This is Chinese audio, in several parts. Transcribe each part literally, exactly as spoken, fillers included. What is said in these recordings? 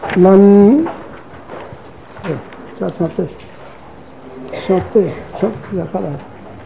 咱再相对，相对，相对下来。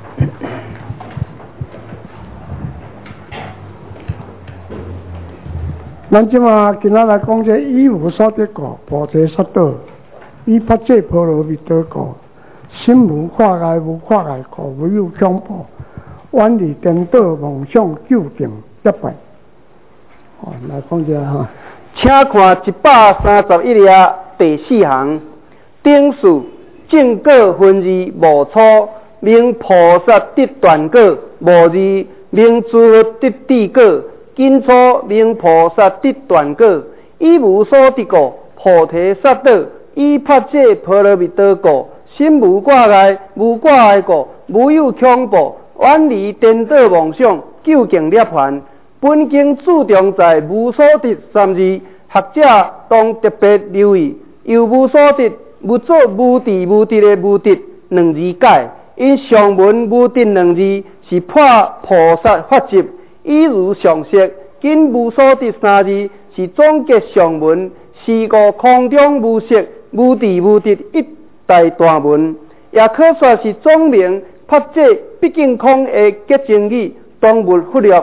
咱即马今仔来讲这一无所得故，菩提萨埵；以八戒波罗蜜多故，心无挂碍，无挂碍故，无有恐怖，远离颠倒妄想，究竟一拜。哦，来讲这哈。 请看一百三十一页第四行，顶数正果分字无错，明菩萨得断果无字，明诸佛得智果。今初明菩萨得断果，以无所得故，菩提萨埵；以八戒波罗蜜多故，心无挂碍，无挂碍故，无有恐怖，远离颠倒妄想，究竟涅槃。本经注重在无所得三字，学者当特别留意，由无所得无做无地无得的无得两字解，因上文无得两字是破菩萨法执。以如常识，今无所得三字是总结上文四个空中无色、无地无得一大段文，也可说是总明八戒毕竟空的结晶语，当无忽略。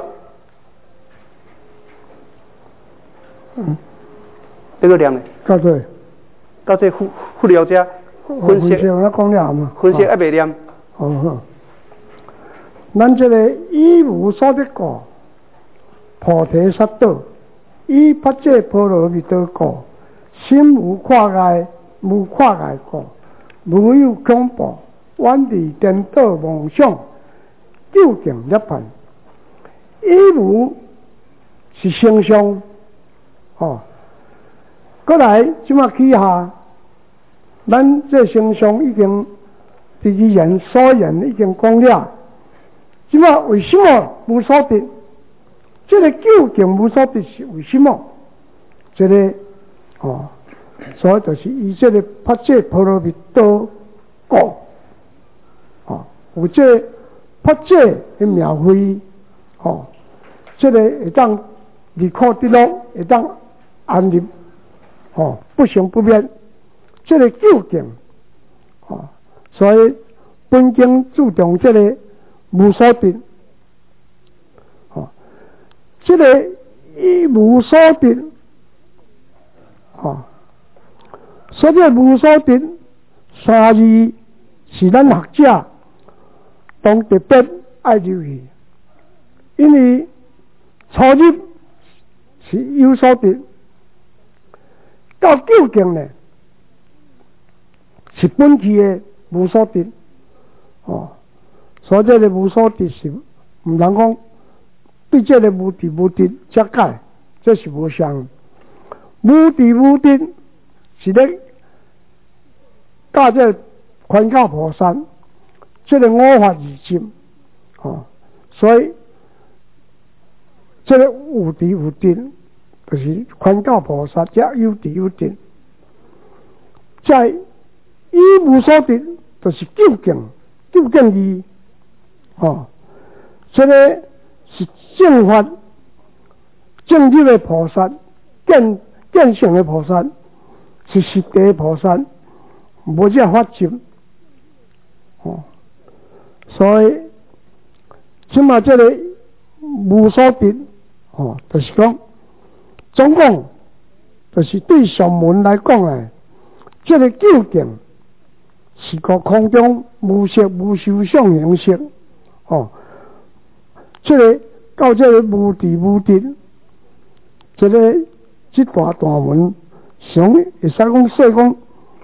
嗯， 这个念的。 到这。 到这忽忽略者分析。 分析我讲了嘛。 分析还未念。 哦好。咱这个以无所得故。菩提萨埵，以八戒波罗蜜多故，心无挂碍，无挂碍故，无有恐怖，远离颠倒妄想，究竟涅槃。以无是形象，哦，过来即马起下，咱这形象已经第二言所言已经讲了，即马为什么无所得？这个究竟无所得是为什么？这个哦，所以就是以这个八戒波罗蜜多故，哦，有这个八戒的描绘，哦，这个会当离苦得乐，会当安立，哦，不生不灭，这个究竟，哦，所以本经注重这个无所得。这个以无所得，哦，所以无所得三字是咱学者当特别爱留意，因为初入是有所得，到究竟呢是本期的无所得，哦，所以这个无所得是唔能讲。对这个无地无得遮解，这是无相。无地无得是咧教这观教菩萨，这个五法二执，哦，所以这个有地有得，就是观教菩萨则有地有得。在以无所得，就是究竟究竟义，哦，这个。是正法正入的菩萨，见见性的菩萨，是实地的菩萨，无这法执。哦，所以即嘛这个无所得，哦，就是讲，总共就是对上文来讲诶，这个究竟是个空中无色无受想行识，哦。这个到这个无地无得，这个这大段文，上会使讲说讲，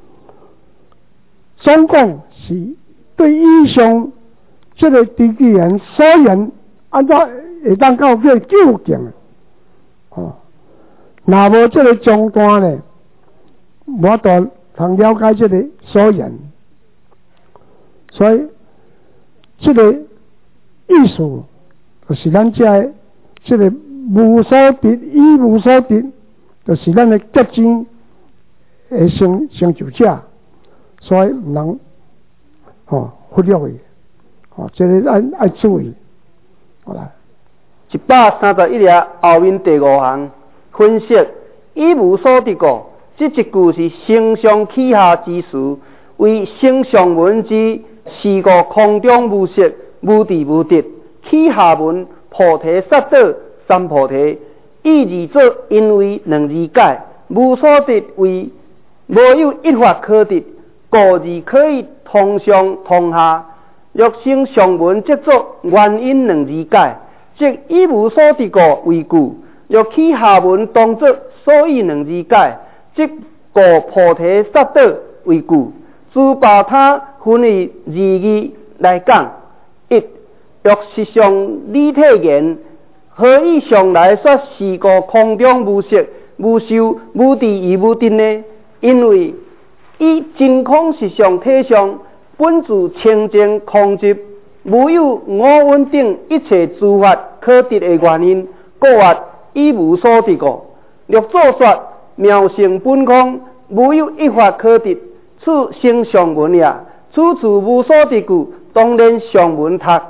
总共是对以上这个地句言所言，按照会当到这究竟，哦，若无这个中断呢，无法通了解这个所言，所以这个意思。就是咱这这个无所得，以无所得，就是咱的结晶的成成就者，所以唔能哦忽略的，哦，这个爱爱注意。好来， 一百三十一页后面第五行分析：以无所得故， 这一句是升上起下之词，为升上文之四个空中无色、无地无得，起下文菩提萨埵三菩提，意字作因为两字解，无所得为无有一法可得，故字可以通上通下。若升上文即作原因两字解，即一无所得故为故；若起下文当作所以两字解，即故菩提萨埵为故。自把它分为二义来讲，一若实上理体言，何以上来说四个空中无色、无受、无地而无定呢？因为以真空实相体相，本自清净空寂，无有五蕴等一切诸法可得的原因，故话以无所得故。若作说妙性本空，无有一法可得，此生上文也。此处无所得故，当然上文读。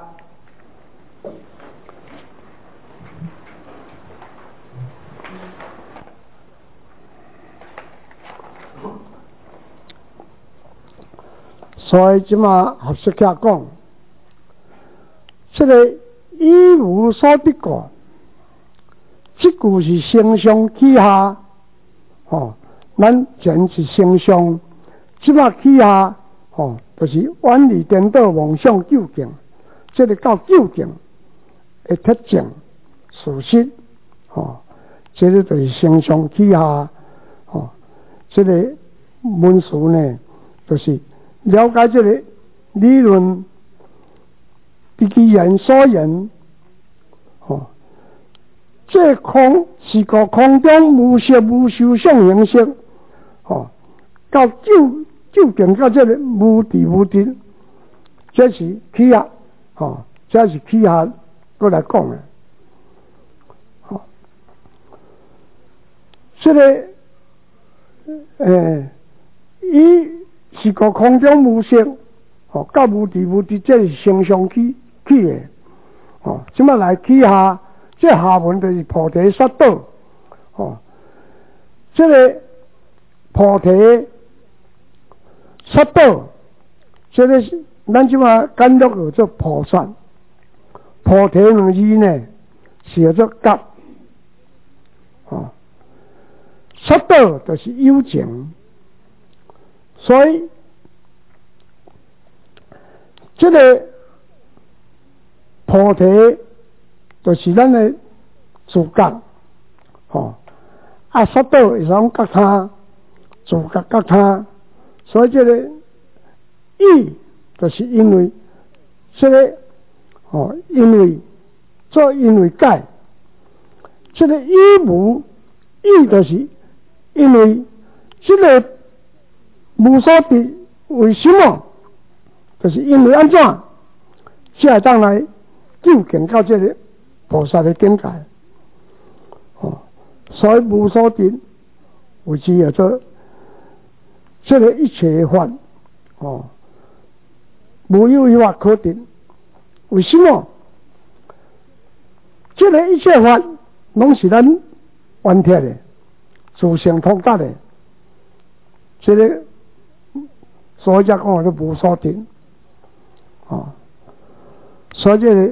所以即马学识家讲，这个一无所得故，这句是升上起下，哦，咱前是升上，即马起下，哦，就是远离颠倒妄想究竟，这个到究竟的特征事实，哦，这个就是升上起下，哦，这个文词呢，就是了解这个理论，其其言所言，哦，这空是个空中无色无受相形式，哦，到究究竟到这个无地无定，这是起下，哦，这是起下过来讲的，哦，这个，诶，伊。是个空中无色，哦，到无地无地，这是升上去去的，哦，即马来起下，这下文就是菩提萨埵，哦，这个菩提萨埵，这个是咱即马简略叫做菩萨，菩提两字呢写作觉，哦，萨埵就是幽静。所以，这个菩提就是咱的自觉，哦，啊，萨埵是讲觉他，自觉觉他，所以这个意就是因为这个，哦，因为做因为解，这个意无意就是因为这个。无所得，为什么？就是因为安怎？才当来究竟到这个菩萨的境界。哦，所以无所得，为之叫做这个一切法，哦，无有一法可得。为什么？这个一切法拢是咱完贴的，自性通达的，这个。所以才讲是无所得，哦，所以这个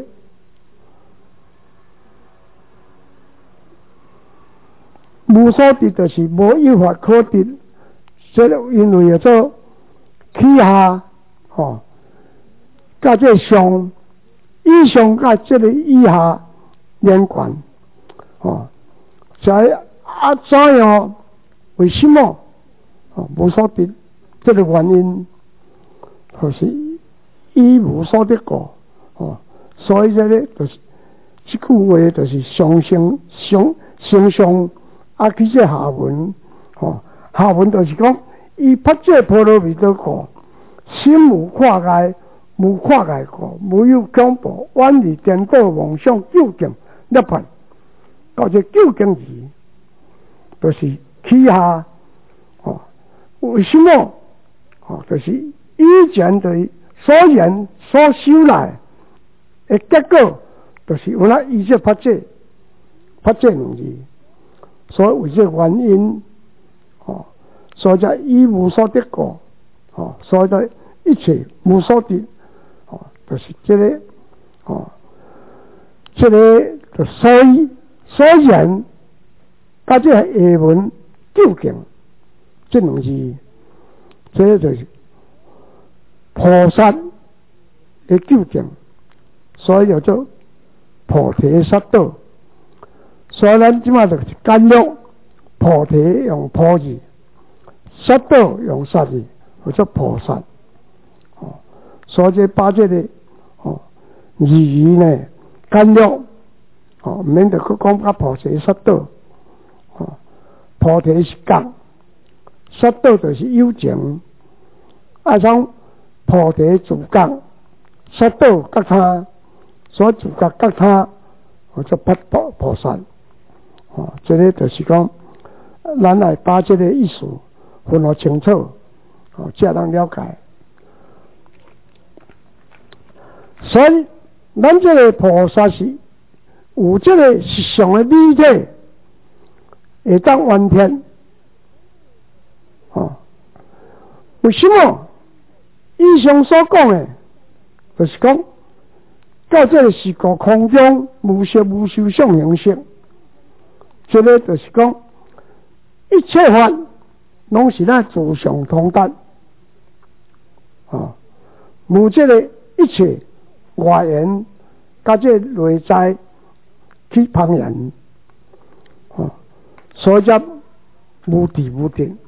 无所得就是无一法可得，这个因为叫做起下，哦，甲这上以上甲这个以下连贯，哦，在啊怎样？为什么？哦，无所得。这个原因就是一无所得故，哦，所以这个就是这句话就是上升上升上啊，去这下文，哦，下文就是讲伊发这波罗蜜多故，心无跨界，无跨界故，无有强迫，远离颠倒妄想究竟一品，到这究竟字，就是起下，哦，为什么？哦，就是以前对所言所修来的结果，就是有那以这发这发这两字，所以为这原因，哦， 所以才一无所得过，哦，所以才一切无所得，哦，就是这个，哦，这个就所以所言，甲这个下文究竟这两字，这个就是菩萨的究竟，所以叫做菩提萨埵。所以咱即马就是简略菩提用菩字，萨埵用萨字，叫做菩萨。哦，所以把这个哦字语呢简略，哦，免得去讲甲菩提萨埵。哦，菩提是觉，萨埵就是有情。啊，像菩提自觉，萨埵觉他，所自觉觉他，叫做八菩菩萨。哦，这个就是讲，咱来把这个意思分得清楚，哦，才能了解。所以，咱这个菩萨是有这个实相的理体，会当完全。哦，为什么？以上所讲的，就是讲，到这个时空空中无色无受相形式。这个就是讲，一切法拢是咱自相通达，啊，无这个一切外缘，甲这内在去旁人，啊，所以才无地无定。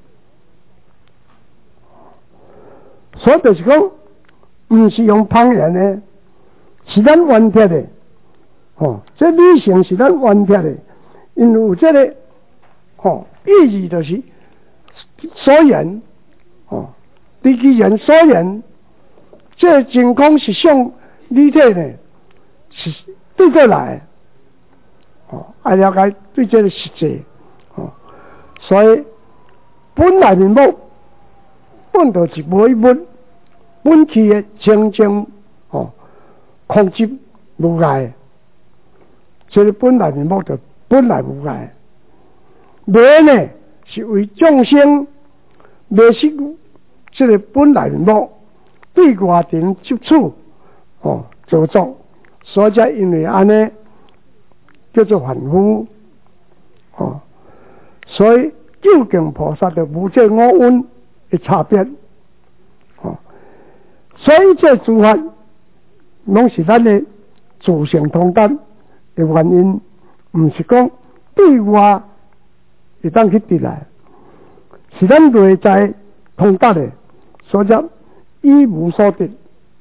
所以就是讲，唔是用旁人的，是咱完贴的，哦，这理性是咱完贴的。因为有这个哦，意义就是所言哦，对其人所言，这真空实相理体呢是对过来哦，爱了解对这个实际哦，所以本来面目本就是无一物，本气的清净哦，空寂无碍，这个本来面目就。本来无碍，迷呢是为众生迷失这个本来面目，对外境接触哦造作，所以才因为安尼叫做凡夫哦，所以究竟菩萨的无这五蕴的差别哦，所以这诸法拢是咱的自性通达的原因。唔是讲对外会当去得来，是咱内在通达的，所以一无所得，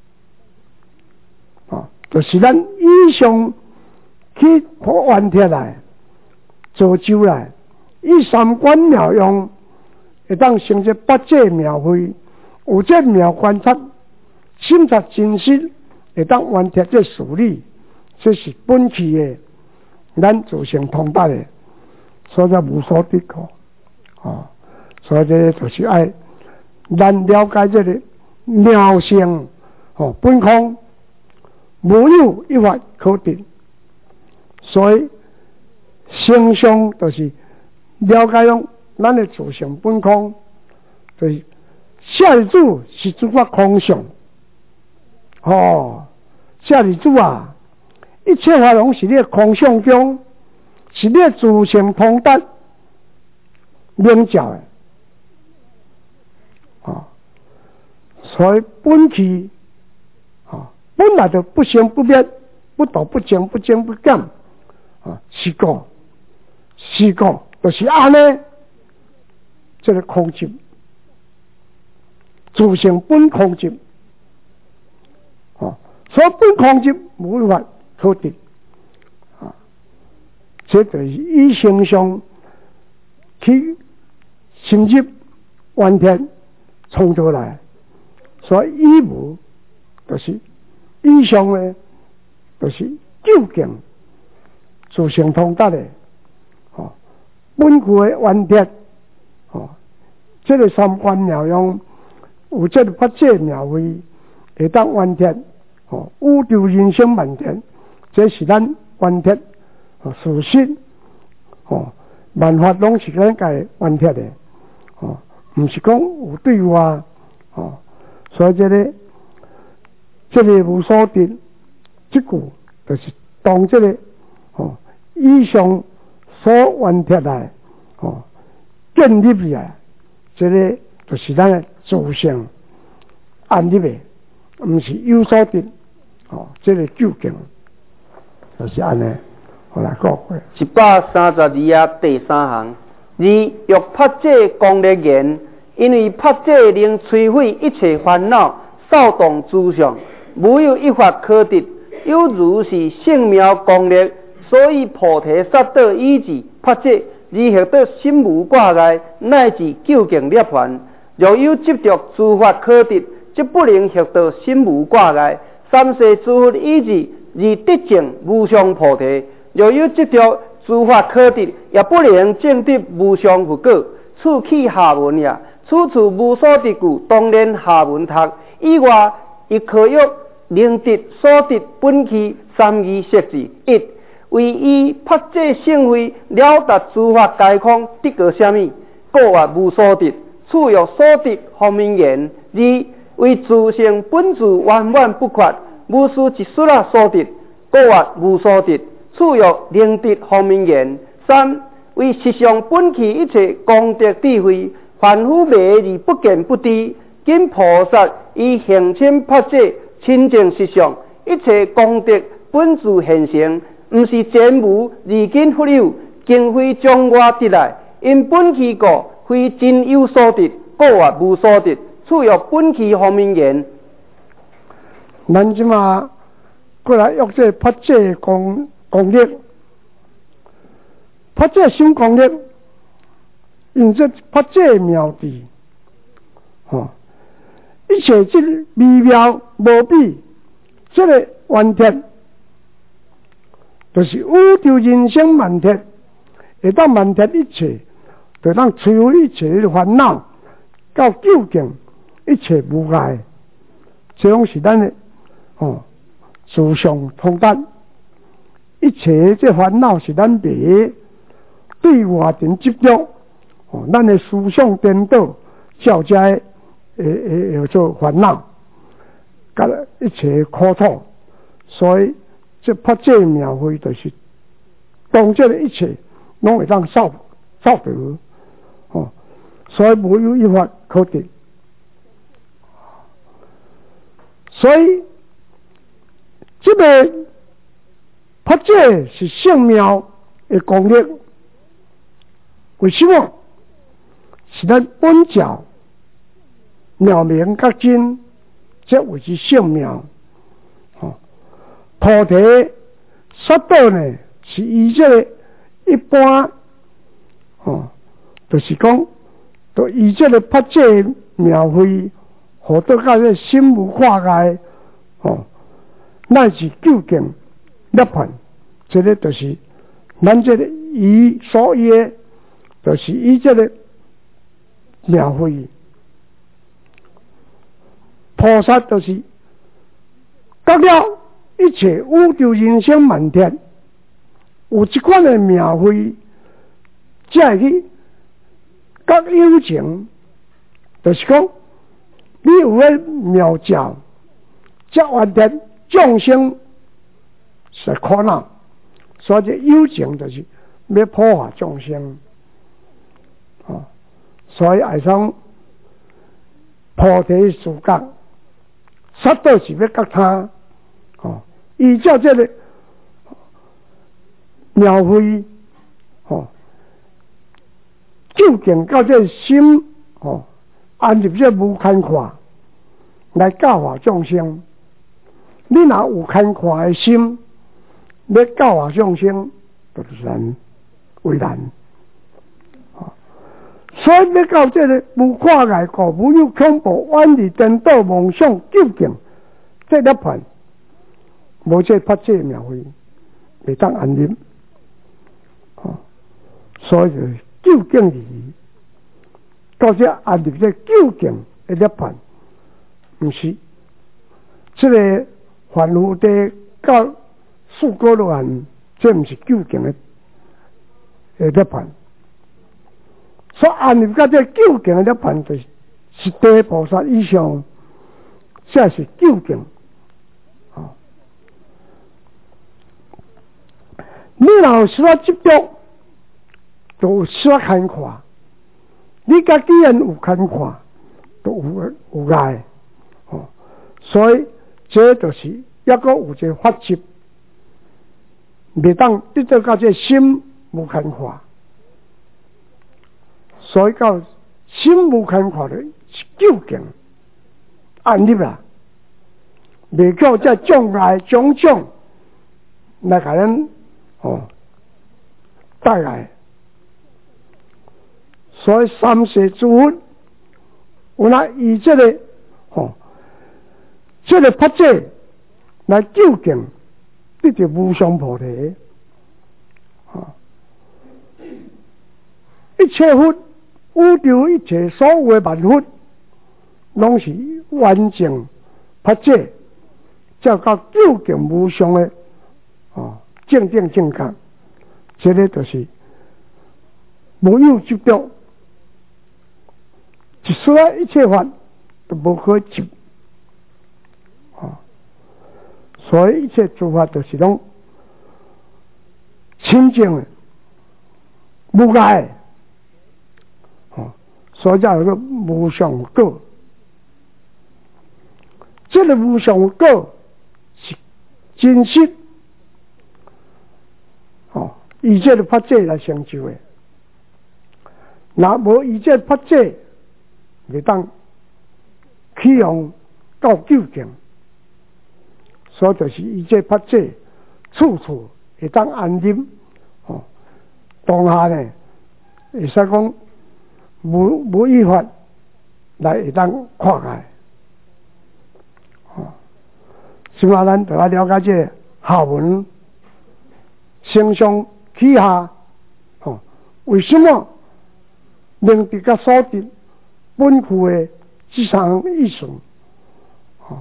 啊，就是咱以上去完贴来造就来，以三观妙用会当成这八界妙慧，有这妙观察、审查真实，会当完贴这事理，这是本气的。咱自性通达的，所以无所得过，哦，所以这就是爱咱了解这个妙性，哦，本空无有一法可得，所以性相就是了解讲咱的自性本空，就是下日子是诸法空相，哦，下日子啊。一切法拢是你空相中，是你自性通达明照的，啊，所以本气啊，本来就不生不灭，不动不静，不增不减，啊，是个，是个，就是安尼，这个空寂，自性本空寂，啊，所以本空寂无法。可得啊，这就是以形上去深入完全创造来，所以以无就是以上呢，就是究竟自性通达的，哦，本具的完全，哦，这个三观妙用，有这个八界妙慧，会当完全，哦，宇宙人生万天。这是咱完贴哦，事实哦，万法拢是咱家完贴的哦， 毋是讲有对话哦。所以这个这个无所得，这句就是当这个哦以上所完贴来哦建立起来，这个就是咱的祖先安立的，毋是有所得哦。这个究竟就是安尼。我来讲过一百三十二页第三行，二欲拍这功力言，因为拍这能摧毁一切烦恼，扫动诸相，无有一法可得。有如是性妙功力，所以菩提萨埵以至拍这，而获得心无挂碍，乃至究竟涅槃。若有执着诸法可得，即不能获得心无挂碍。三世诸佛以至而得证无上菩提。若有执着诸法可得，也不能证得无上佛果。此起下文也，处处无所得故，当然下文读。以外，亦可用能得所得本气三义释字。一为以拍这性慧了达诸法皆空，得个什么？故曰无所得。此有所得方面言。二为自性本自完完不缺，无需一丝啊所得，故曰无所得。此有能得方面言。三为实相本气一切功德智慧，凡夫迷而不见不知。今菩萨以行深拍这清净实相，一切功德本自现成，毋是前无而今忽有，经非从外得来。因本气故，非真有所得，故曰无所得。此有本气方面言。 咱即马过来用这拍这功功力，拍这新功力，用这拍这妙智，哦，一切这微妙无比，这个完全就是宇宙人生万铁，会当万铁一切，就当摧毁一切的烦恼，到究竟一切无碍，这种是咱的哦，自相通达。一切这烦恼是咱迷，对外境执着，哦，咱的思想颠倒，照遮诶诶叫做烦恼，甲一切苦楚。所以这拍这妙慧，就是当这个一切拢会当扫扫掉，哦，所以无有一法可得。所以这个拍这是圣妙的功力，为什么？是咱本教妙明较真，这为是圣妙。哦，菩提萨埵呢，是以这个一般，哦，就是讲，就以这个拍这妙慧，互得到这心无挂碍，哦，乃是究竟涅槃。这个就是咱这个以所言，就是以这个妙慧。菩萨就是得了一切宇宙人生万天，有这款的妙慧，才会去觉有情，就是讲你有个妙教，才完全众生是苦恼。所以这有情就是要破坏众生，哦，所以爱上菩提树觉，萨埵是要觉他，哦，依照这个妙慧，哦，究竟到这个心，哦，安入这无牵挂来教化众生。你若有牵挂的心，要教化众生，就是难为难。哦，所以要到这个无挂碍故，无有恐怖，远离颠倒妄想，究竟这涅槃，无这拍这妙慧，会当安宁。哦，所以究竟是到这安宁这究竟的涅槃，不是这个凡夫的到四果罗汉，这不是究竟的涅槃。 所按入到这究竟的判对，是地菩萨以上，才是究竟。哦，你若有啥执着，就有啥看法。你家既然有看法，就有有爱。哦，所以这就是一个有一个法则，未当得到到这心无看法。所以到心无看法的是究竟按入啦，未叫这障碍种种来给咱哦带来。所以三世诸佛有那以这个哦这个法则来究竟得到无上菩提。啊，一切佛。宇宙一切所有的万佛，拢是完整法则，才到究竟无上的哦正定正觉。这个就是无有执着，一所有一切法都无可执。啊，所以一切诸法都是拢清净的、无碍的。所以叫做无上果，这个无上果是真实哦，以这个法则来成就的。若无以这法则，未当启用到究竟。所以就是以这法则，处处会当安忍哦。当下呢，会使讲。无无依法来会当看开，哦，所以咱就要了解这个下文升上起下，哦，为什么能得个所得本具的这项意思？哦，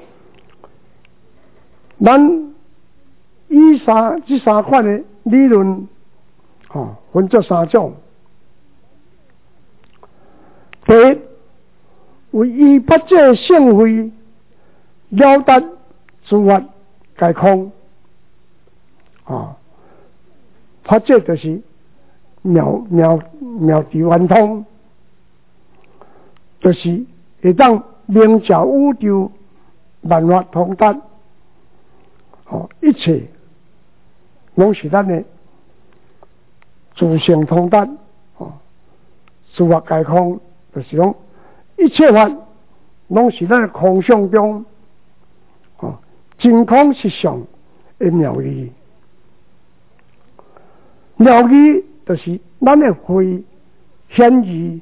咱以三这三款的理论，哦，分作三种。第一，为依法则性慧了达诸法皆空。啊，法则就是妙妙妙智圆通，就是会当明照宇宙万法通达。哦，一切拢是咱的自性通达。哦，诸法皆空。就是讲，一切法拢是咱空相中，哦，真空实相的妙义。妙义就是咱的慧显义，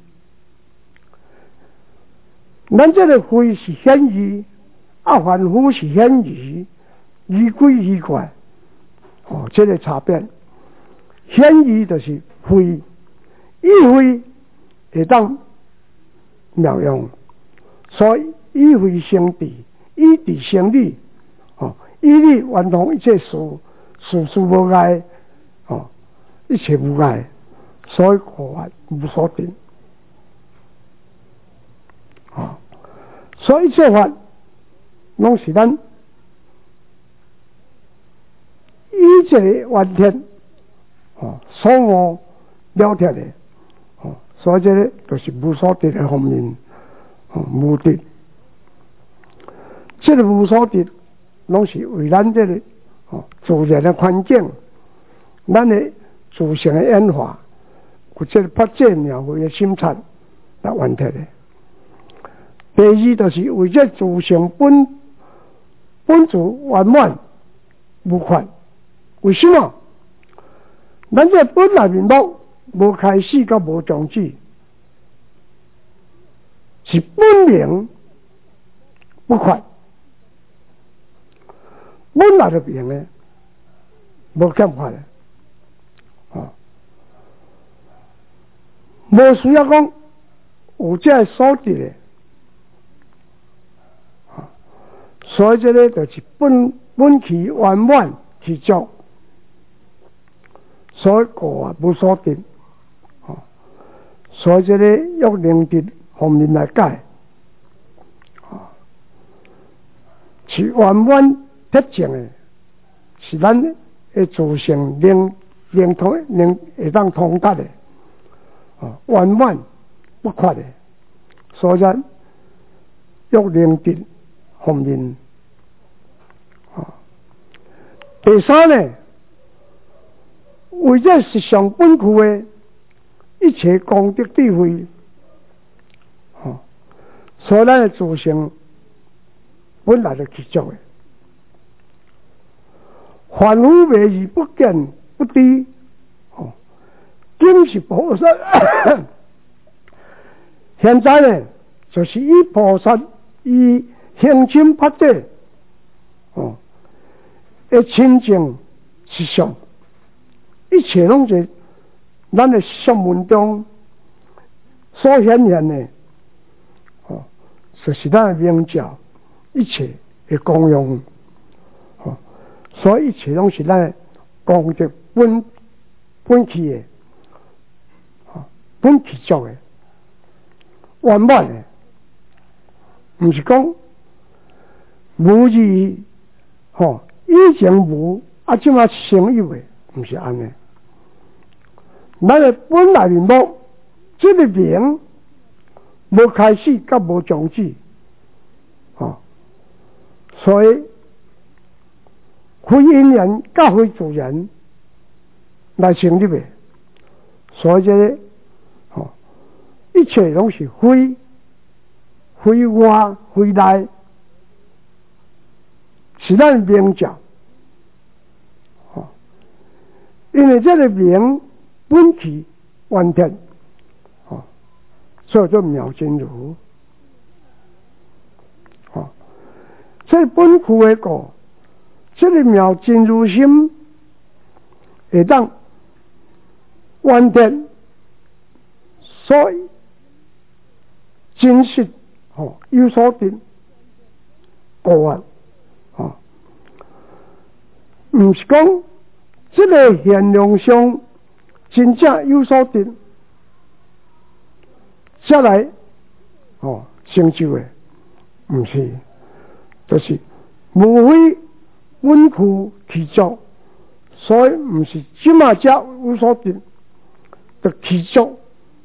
咱这个慧是显义，啊，凡夫是显义，仪归仪怪，哦，这个差别。显义就是慧，意慧会当。妙用，所以以慧生智，以智生理，哦，以理圆通一切事，事事无碍，哦，一切无碍，所以佛法无所定，啊，所以一切法拢是咱以这个完天，哦，所悟了脱的。所以这个就是无所得的方面，哦，无得。这个无所得，拢是为咱这个哦自然的环境，咱的自性的演化，有这个法则妙慧的心察来完成的。第二就是为这自性本本自圆满无缺。为什么？咱这本来面目。无开始甲无终止，是本明不缺，本来就明的，无欠缺的，哦，无需要讲有这所得的，啊，所以这个就是本本其圆满其足，所以果无所得。 所以这个约灵德方面来解，啊，是完满特证的，是咱的自性灵灵通灵会当通达的，啊，完满不缺的，所以约灵德方面，啊，第三呢，为这实相本具的一切功德智慧，哦，所以咱的自性本来就具足的，凡夫昧而不见不知，哦，竟是菩萨。现在呢，就是以菩萨以行深法者，哦，的清净实相，一切拢是咱的相文中所显现的，哦，就是咱的名教，一切的功用，哦，所以一切拢是咱的功德本本体的，哦，本体足的，完满的，唔是讲无字，吼，以前无，啊，即马成有的，唔是安尼。咱的本来面目，这个名无开始，甲无终止，哦，所以非因缘，甲非自然来成立的，所以这个，哦，一切拢是非非外非内，是咱名教，哦，因为这个名。本体完全，哦，所以叫妙真如，哦，这本具的个，这个妙真如心，会当完全，所以真实，哦，有所定，个案，哦，唔是讲这个现量上。真正有所定，再来哦成就的，唔是，就是无非本具其足，所以唔是即马才有所定的其足，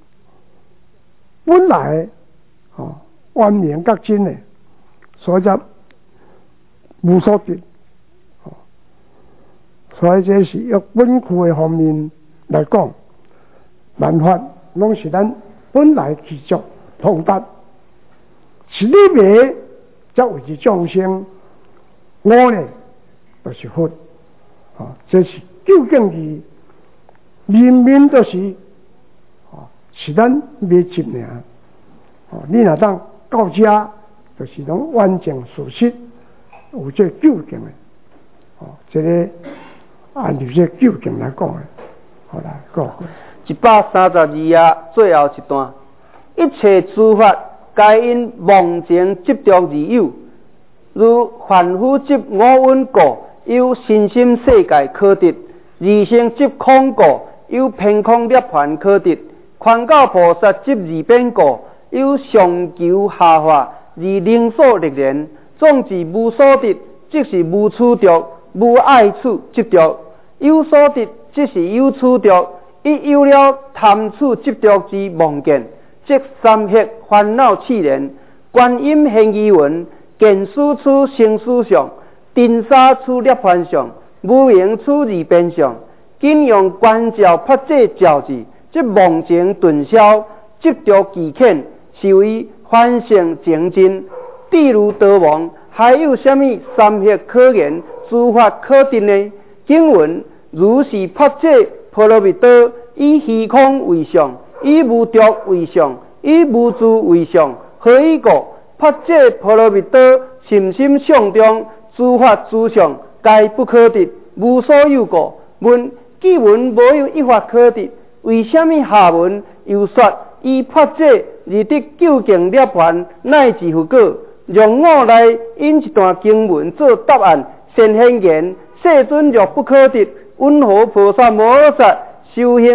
本来哦完明觉真的，所以才无所定，哦，所以这是用本具的方面。来讲，万法拢是咱本来具足通达，是你灭才为之众生，我呢就是佛，啊，这是究竟义，明明就是，啊，是咱灭尽尔，啊，你若当到家，就是拢完整事实，有这究竟的，啊，这个按照这究竟来讲的。好来，过一百三十二页最后一段，一切诸法皆因妄情执着而有，如凡夫执五蕴故，有身心世界可得；二乘执空故，有偏空涅槃可得；宽教菩萨执二变故，有上求下化而能所历练。总之无所得，即是无处着；无爱处执着，有所得。即是有处着，一有了贪处执着之妄见，即三业烦恼气连。观音现义文，见思处生死相，定沙处涅槃相，无明处二变相。今用观照法界照之，即妄情顿消，执着极浅，是为凡圣精进。地如道王，还有什么三业可言、诸法可定呢？经文。如是法界波罗蜜多，以虚空为相，以无着为相，以无住为相。何以故？法界波罗蜜多，心心相中，诸法诸相，皆不可得，无所有故。问：既文无有一法可得，为什么下文又说以法界而得究竟涅槃，乃至佛果？让我来引一段经文做答案。先显言：世尊若不可得。温和菩萨摩诃萨修行，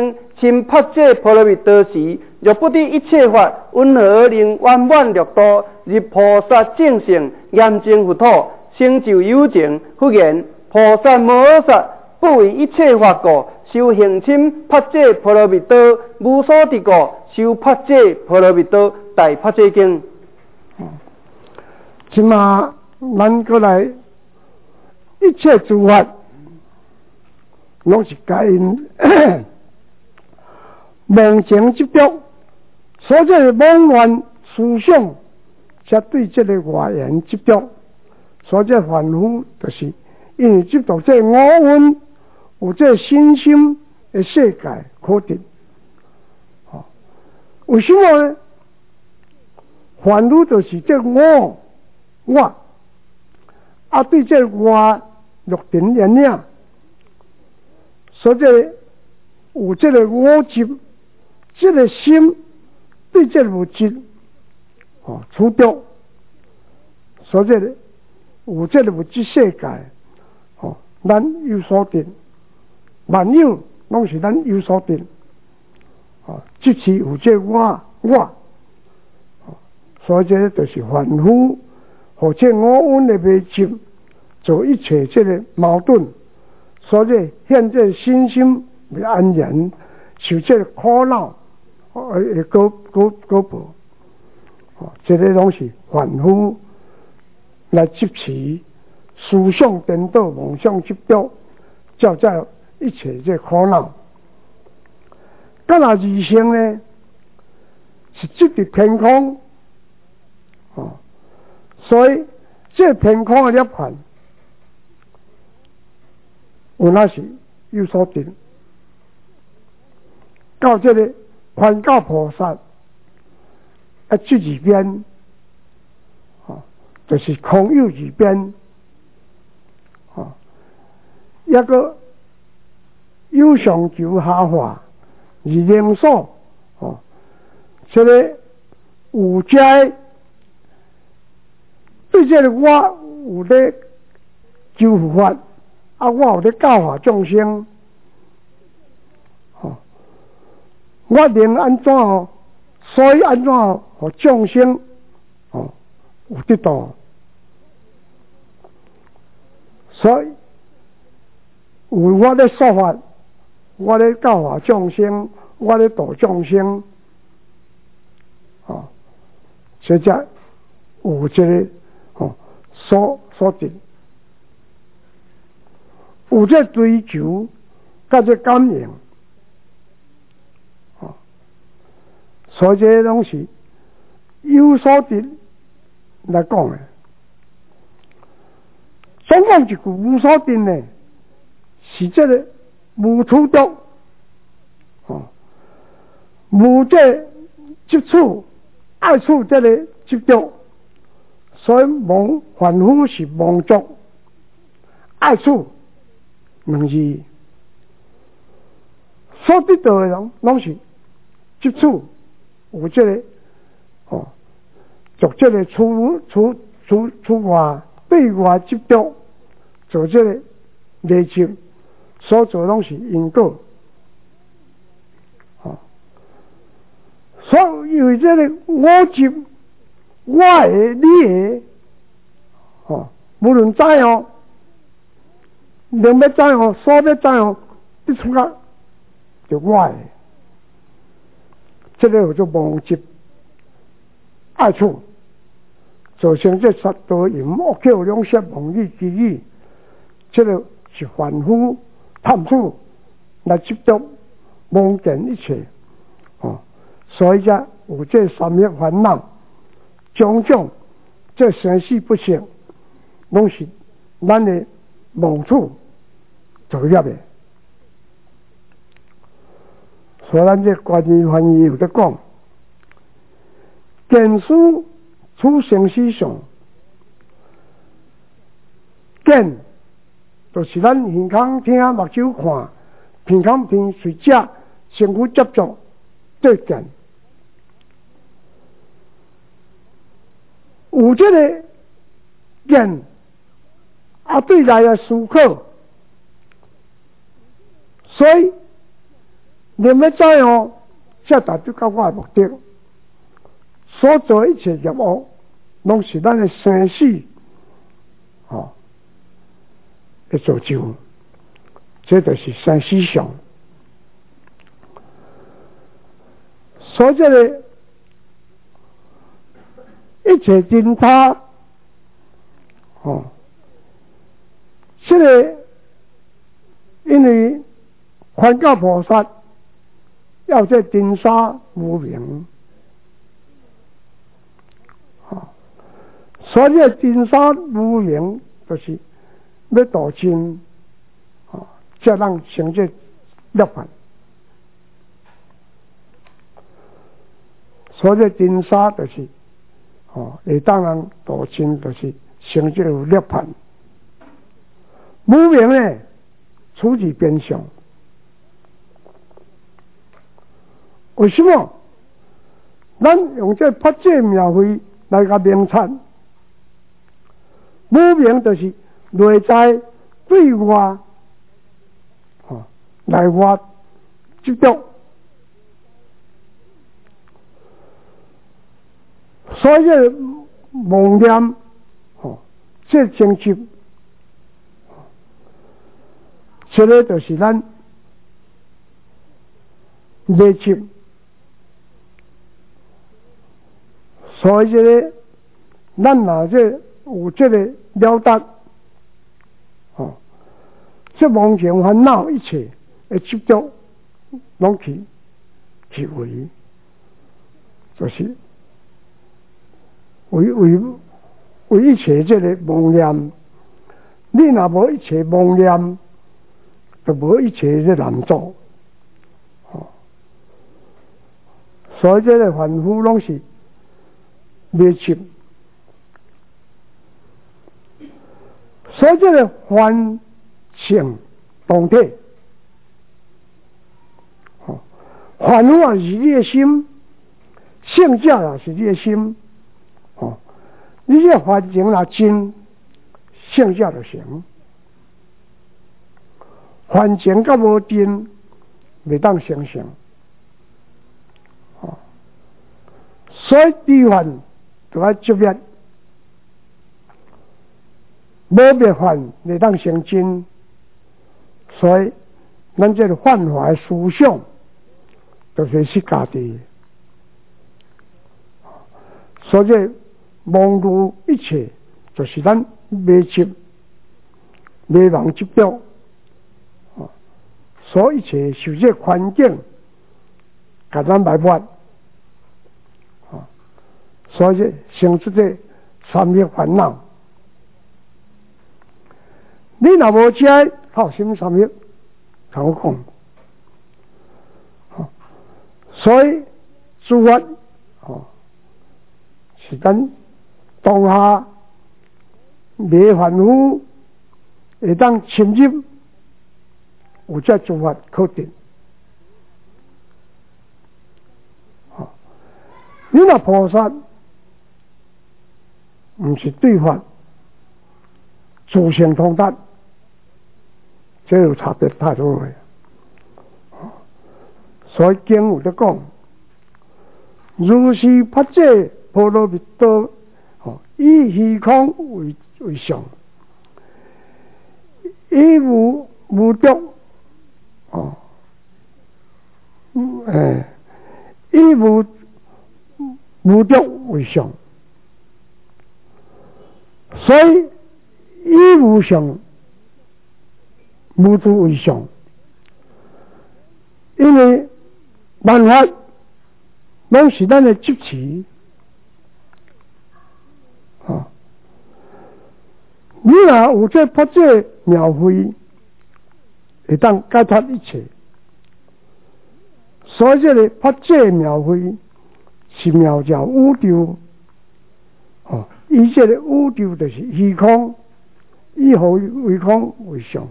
心拍这波罗蜜多时，若不知一切法温和令圆满六度，入菩萨正性，严正佛土，成就有情。忽然菩萨摩诃萨不为一切法故，修行深拍这波罗蜜多，无所得故，修拍这波罗蜜多大拍这经。 即嘛，咱过来一切诸法，拢是该因梦情执着，所以妄乱思想，才对这个外缘执着。所以凡夫就是因为执着这五蕴，有这身心的世界可得。哦，为什么呢？凡夫就是这我。我啊，对这我六尘缘领，所以有这个我执，这个心对这个物质哦除掉，所以有这个物质世界哦，咱有所定，万有拢是咱有所定哦，即是有这我我，所以这就是凡夫。或者五蕴的迷执，做一切这个矛盾，所以现在身心未安然，受这个苦恼，而果果果报，哦，这个拢是凡夫来执持思想颠倒、妄想执着，造在一切这苦恼。咁那二性呢，是执着天空，哦。所以，这天空的涅槃，有那是有所定。到这个观教菩萨，啊，这二边，啊，就是空有二边，啊，一个有上求下化，而灵所，啊，这个有斋。对这个我有咧救护法，啊，我有咧教化众生，哦，我能安怎哦？所以安怎哦？和众生哦有得到，所以有我咧说法，我咧教化众生，我咧度众生，哦，所以才有这个。哦，所所定，有这追求，甲这感应，哦，所以这拢是有所定来讲的。总讲一句无所定呢，是这个无处着，哦，无这接触爱触这个执着。所以妄凡夫是妄作爱处两字，所得到的人拢是接触有这个哦，做这个出出出出外对外接触，做这个累积，所做拢是因果，哦，所以因为这个我执。我的、你的，哦，无论怎样，人要怎样，所要怎样，你出个就我的，这个叫做妄执爱处，造成这杀盗淫恶口两舌妄语绮语，这个是凡夫贪处来执着妄见一切，哦，所以才有这三业烦恼。种种这生死不息，拢是咱的妄处造业的。所以咱这观念翻译有得讲，见书处生死上，见就是咱耳孔听、目睭看、鼻孔闻、嘴食、身躯接触对见。有这个见啊，对来的思考，所以念要知哦，才达到到我的目的。所做一切业务，拢是咱的生死，哦，的造就，这就是生死相。所以呢，一切因他，哦，这个因为观教菩萨要在金沙无名，啊，所以金沙无名就是要度尽，啊，才能成这涅槃。所以金沙就是，哦，会当人度尽就是成这有涅槃。无名呢，处于边上。为什么？咱用这八戒庙会来个名产，无名就是内在对外，哦，来外执着。所以妄念，哦，这情绪，这个就是咱内心。所以呢，咱若这有这个了达，哦，这妄想烦恼一切的执着，拢去去为，就是为为为一切这个妄念。你若无一切妄念，就无一切这难做。哦，所以这个凡夫拢是内心，所以这个凡性同体，哦，凡夫啊是你的心，性者啊是你的心，哦，你这凡情若真，性者就成；凡情甲无真，未当成成。哦，所以离凡就要执灭，无灭凡未当成真，所以咱这个幻化的思想就是是家己，所以妄入一切就是咱未执、未忘执着，所以一切受这环境，甲咱埋没。所以生出这三灭烦恼，你若无知靠什么三灭？常讲，所以诸法哦，是咱当下灭凡夫会当侵入，有这诸法可定。哦，你若菩萨。唔是对法，自性通达，这有差别太多了。所以经有得讲，如是八戒波罗蜜多，哦，以虚空为为上，以无无着，哦，诶，以无无着为上。所以以无上无主为上，因为万法拢是咱的执持，啊，你若有这八戒妙慧，会当解脱一切。所以这个八戒妙慧是妙照宇宙，哦。以这个宇宙就是虚空，以何为空为上，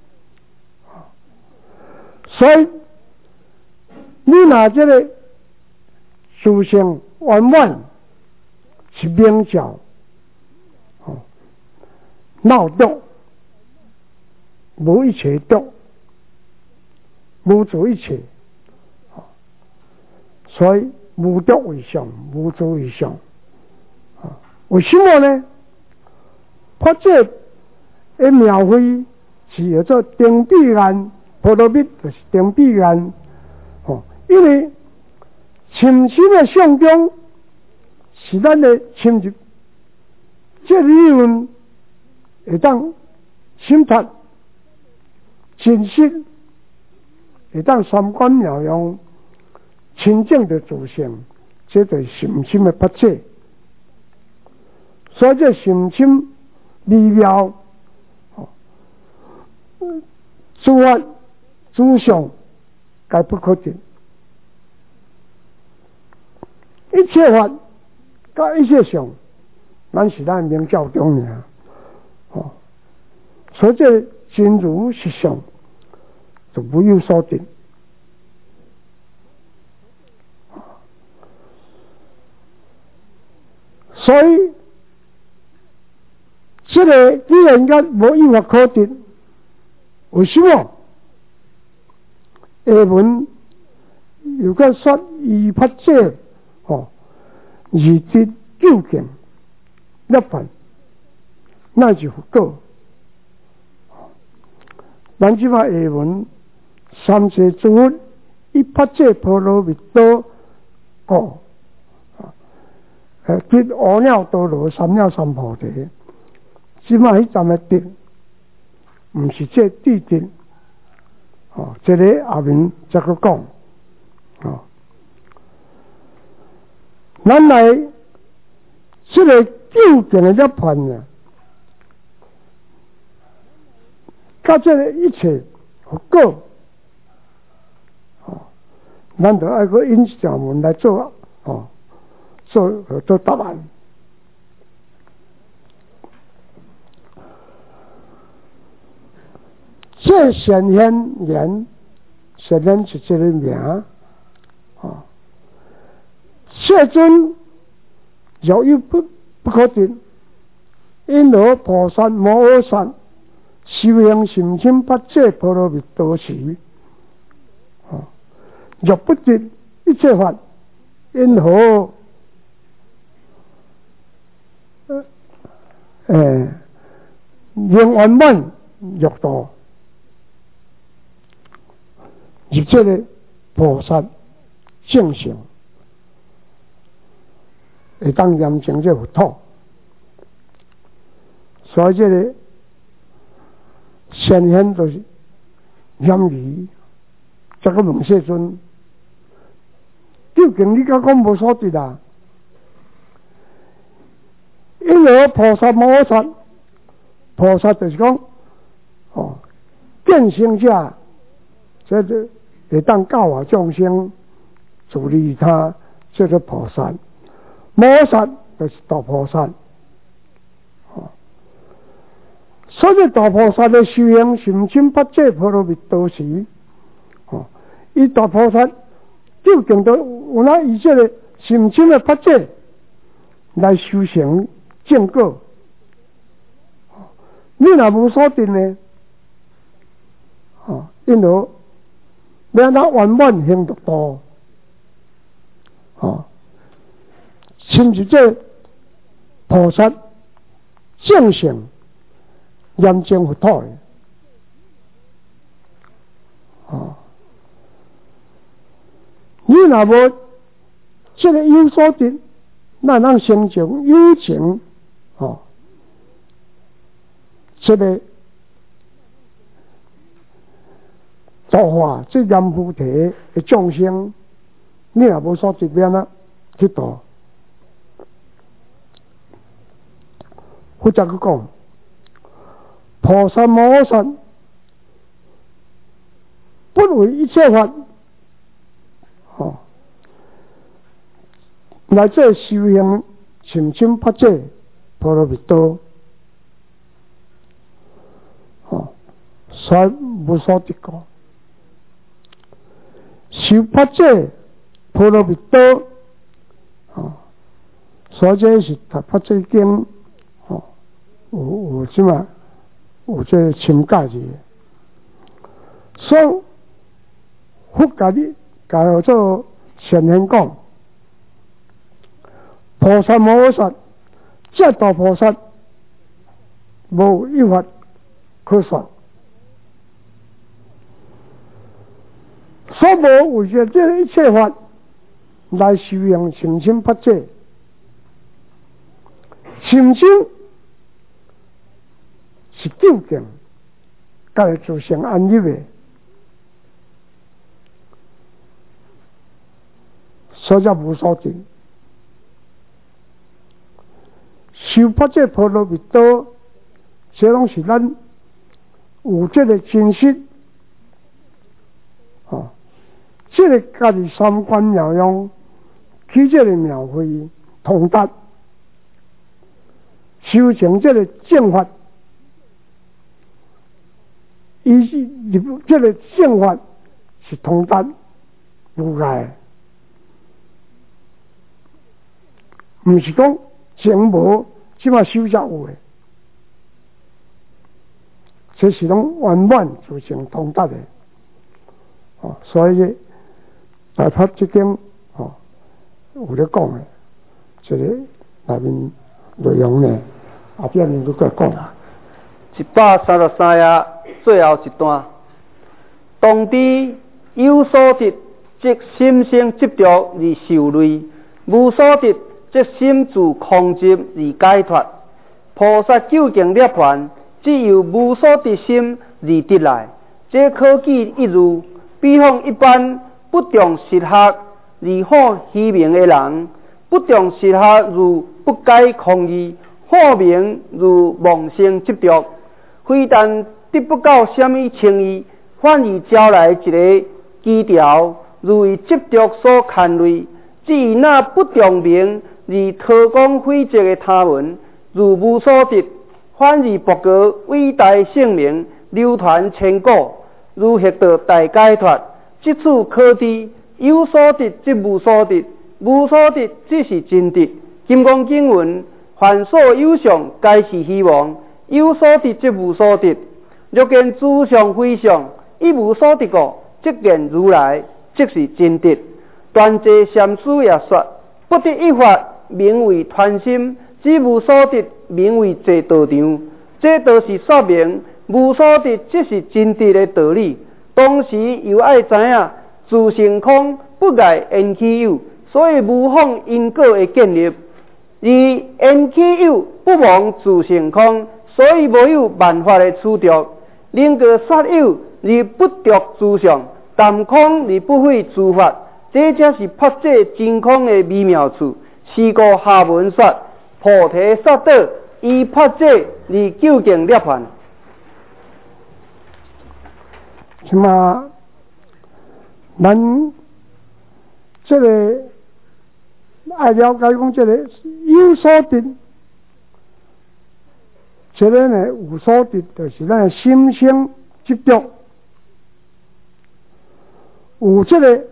所以你拿这个思想圆满是明照，哦，闹动，无一切动，无主一切， 所以无德为上，无主为上。啊，为什么呢？发这的庙会是叫做定彼岸，婆罗蜜就是定彼岸。哦，因为深深的相中是咱的深入，这理论会当心达真实，会当三观妙用清净的自性，这就是深深的发切。所以这深深微妙，哦，诸法诸相皆不可得。一切法甲一切相，咱是咱明教中尔。哦，所以这真如实相就无有所定。所以这个既然间无有法可定，为什么？下文有个说依法者，哦，而得究竟一份，那就不够。咱即话下文三世诸佛依法者婆罗蜜多，哦，诶，得阿耨多罗三藐三菩提。即嘛迄站的定，毋是这地定。哦，这个后面再去讲。哦，咱来这个究竟的一盘呢，甲这个一切有果，哦，咱就爱个因条文来做，哦，做做答案。这显现言，显现是这个名，啊，世尊有一不不可定，因而菩萨摩诃萨修行深深八界婆罗蜜多时，啊，若不得一切法，因何呃应圆满欲度？入这个菩萨正性，会当验证这佛土，所以这个显现就是嫌疑。这个问世尊，究竟你甲讲无所得啊？因为菩萨摩诃萨，菩萨就是讲，哦，见性者，这这。会当教化众生，助利他，这个菩萨。摩诃萨就是大菩萨。哦，所以大菩萨的修行深深八界婆罗蜜多时，哦，伊大菩萨究竟都有哪以这个深深的八界来修行正果？你若无所定呢？哦，因为要咱圆满行得多，哦，甚至这菩萨正性验证佛土的，哦，你若无这个有所得，那咱生情有情，哦，这个。度化这任菩提的众生，你若无所得要哪去度？或者去讲，菩萨摩诃萨不为一切法，哦，来这修行深深八界婆罗蜜多，哦，所以无所得过。修八界婆罗蜜多，哦，所以这是读八界经，哦，有有即嘛有这深解的，所以佛家己家做显然讲，菩萨摩诃萨这大菩萨无一法可说，所无为着这一切法来修行心心法界，心心是究竟该自性安逸的，所以无所定。修法界波罗蜜多，这拢是咱有这个真实，哦，这个家己三观妙用，起这个妙慧通达，修成这个正法，伊是这个正法是通达无碍，唔是讲前无。即马修才有诶，这是拢圆满自性通达诶，哦，所以大法即经哦有咧讲诶，这个内面内容呢，后边能够再讲啊。 一百三十三页最后一段，当知有所得，即心生执着而受累；无所得，即心自空寂而解脱。菩萨究竟涅槃，只由无所得心而得来。这可记一如，比方一般不重实学而好虚名的人，不重实学如不解空义，好名如妄生执着。非但得不到什么称义，反而招来一个讥调，如以执着所牵累。至于那不重名而托讲毁灭的他文，如无所得，反而博得伟大姓名，流传千古，如获得大解脱。即处可知，有所得即无所得，无所得即是真得。金刚经文：凡所有相，皆是虚妄；有所得即无所得。若见诸相非相，一无所得故，即见如来，即是真得。端坐禅师也说：不得一法，名为团心；只无所得，名为坐道场。这都是说明无所得即是真谛的道理。同时又爱知影自性空不碍缘起有，所以无妨因果的建立。而缘起有不忘自性空，所以无有万法的处着。能够杀有而不着自相，但空而不废诸法。这才是法界真空的微妙处。是故下文说：菩提萨埵依法界而究竟涅槃。 即嘛，咱这个爱了解讲，这个有所得，这个呢有所得，就是咱心生执着，有这个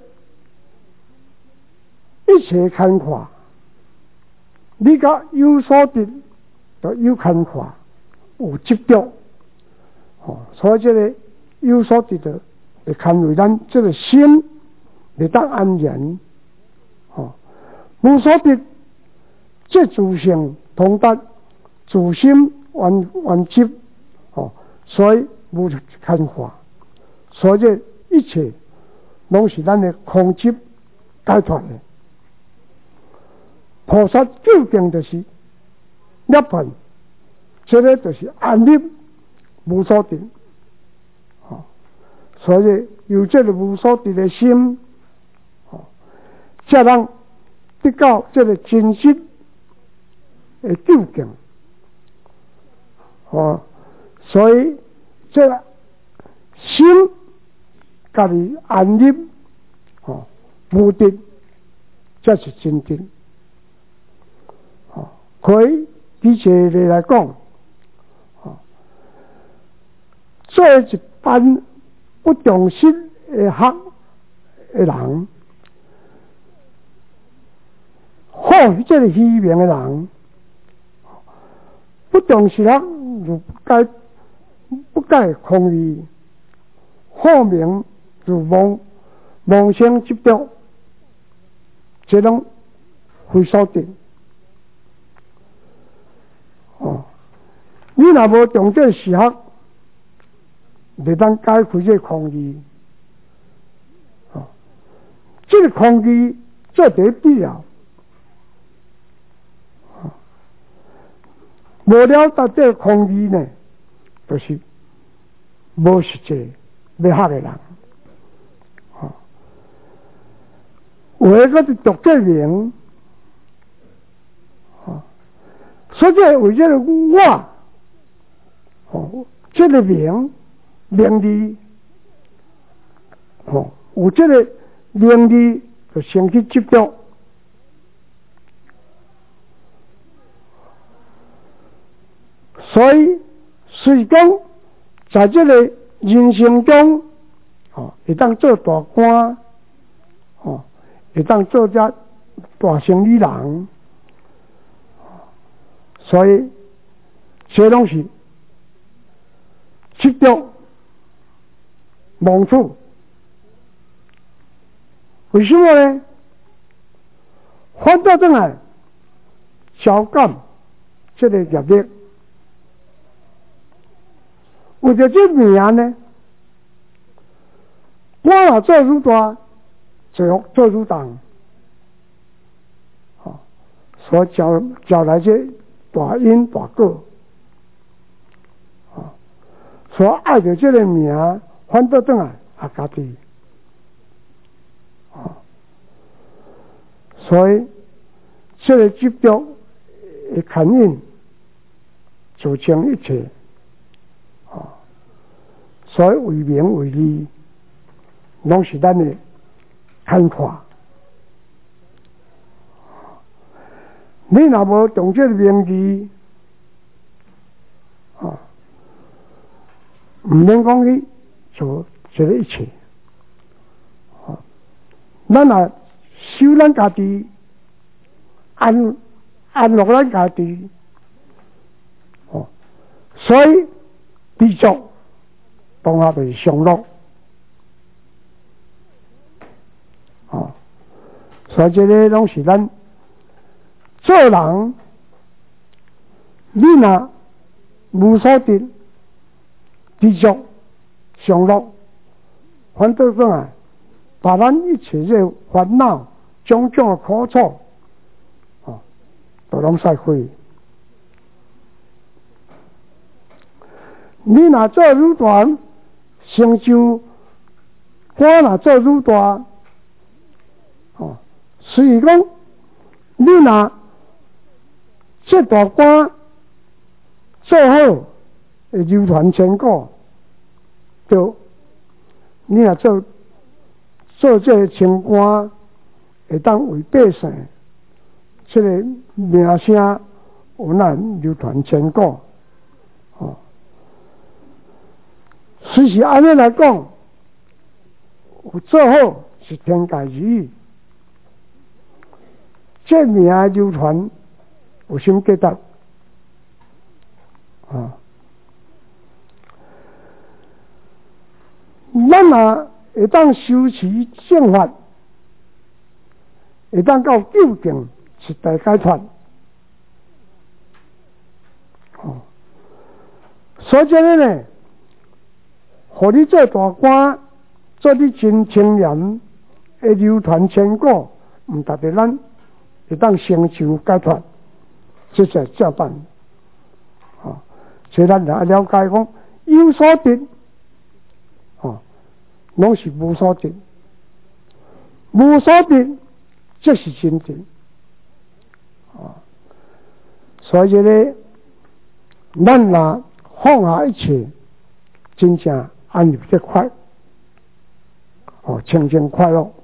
一切看法。你甲有所得，就有看法，有执着，哦，所以这个有所得的，会看为咱这个心会当安然，哦，无所得，这自性通达，自心完完执，哦，所以无看法，所以一切拢是咱的空执解脱的。菩萨究竟就是涅槃，这个就是安立无所得，哦，所以有这个无所得的心，哦，才能得到这个真实的究竟，哦，所以这个心家己安立，哦，无得，这是真正。可以以这个来讲，做一般不重视的学的人，好这个虚名的人，不重视学如不该不该空义，好名如妄妄生执着， 这拢非所定。哦，你若无重点时刻，袂当解开这空义。哦，这个空义做第一必要。哦，无了解这个空义呢，就是无实际要学的人。哦，有诶，佫是读这名。所以为这个我，哦，这个名名利，哦，有这个名利就先去执着，所以虽讲在这个人生中，哦，会当做大官，哦，会当做只大生意人。所以，这东西执着忘处，为什么呢？反倒转来交感这个业力，为着这名呢，我若做愈大，就做愈重，哦，所招招来这。大因大果，啊，所爱着这个名，反倒转来啊家己，啊，所以这个执着会牵引造成一切，啊，所以为名为利，拢是咱的看法。你若无重这个名字，啊，唔免讲去做这个一切，啊，咱若修咱家己，安安乐咱家己，哦，所以知足当下就是上乐，啊，所以这个拢是咱。做人，你若无所得，知足上乐，反倒转来，把咱一切这烦恼、种种的苦楚，哦，都拢使毁。你若做愈大，成就我若做愈大，哦，所以讲，你若这大官做好，会流传千古。就你若做做这个清官，会当为百姓，这个名声有难流传千古。哦，虽是安尼来讲，有做好是天界之意，这名流传。有什么价值？啊，咱若会当修持正法，会当到究竟实在解脱。哦，所以这个呢，互你做大官，做你真清廉，会流传千古，唔代表咱会当成就解脱。这才正办，啊，所以咱要了解讲，有所得，啊，拢是无所得，无所得，这是真得，啊，所以咧，咱若放下一切，真正安逸得快，哦，清净快乐，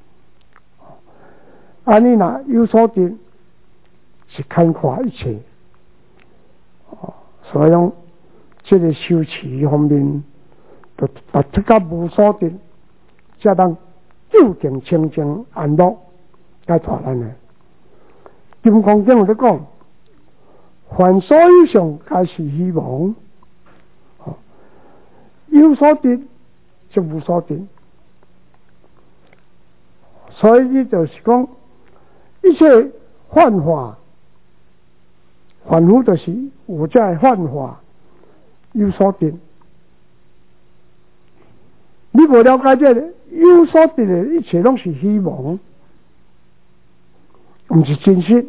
安尼若有所得。是看化一切，哦，所以讲，这个修持方面，就达出到无所得，才当究竟清净安乐，解脱咱的。金刚经有咧讲，凡所有相，皆是虚妄。哦，有所得就无所得，所以就是讲， 一切幻化，凡夫就是有这幻化有所定。你无了解这个有所定的一切拢是虚妄，唔是真实。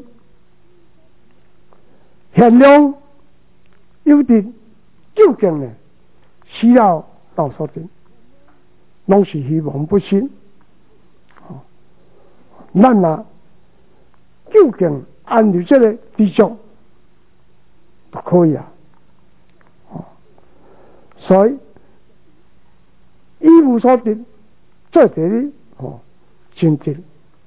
限量有定，究竟呢？需要到所定，拢是虚妄不实。哦，咱啊，究竟按照这个知足就可以啊。哦，所以一无所定，这这里哦，真正。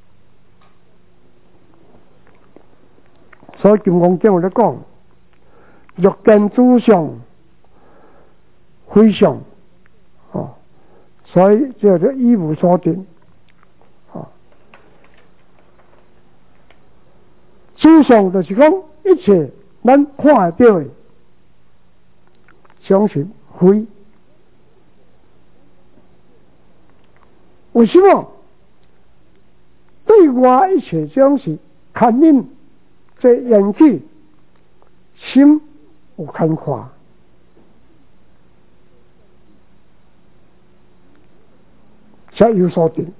所以金刚经有咧讲，欲见诸相，非相，哦，所以这叫一无所定，哦，诸相就是讲一切咱看得到的，相信非。为什么？对外一切相是看因。这眼睛、心有看法，才有所定。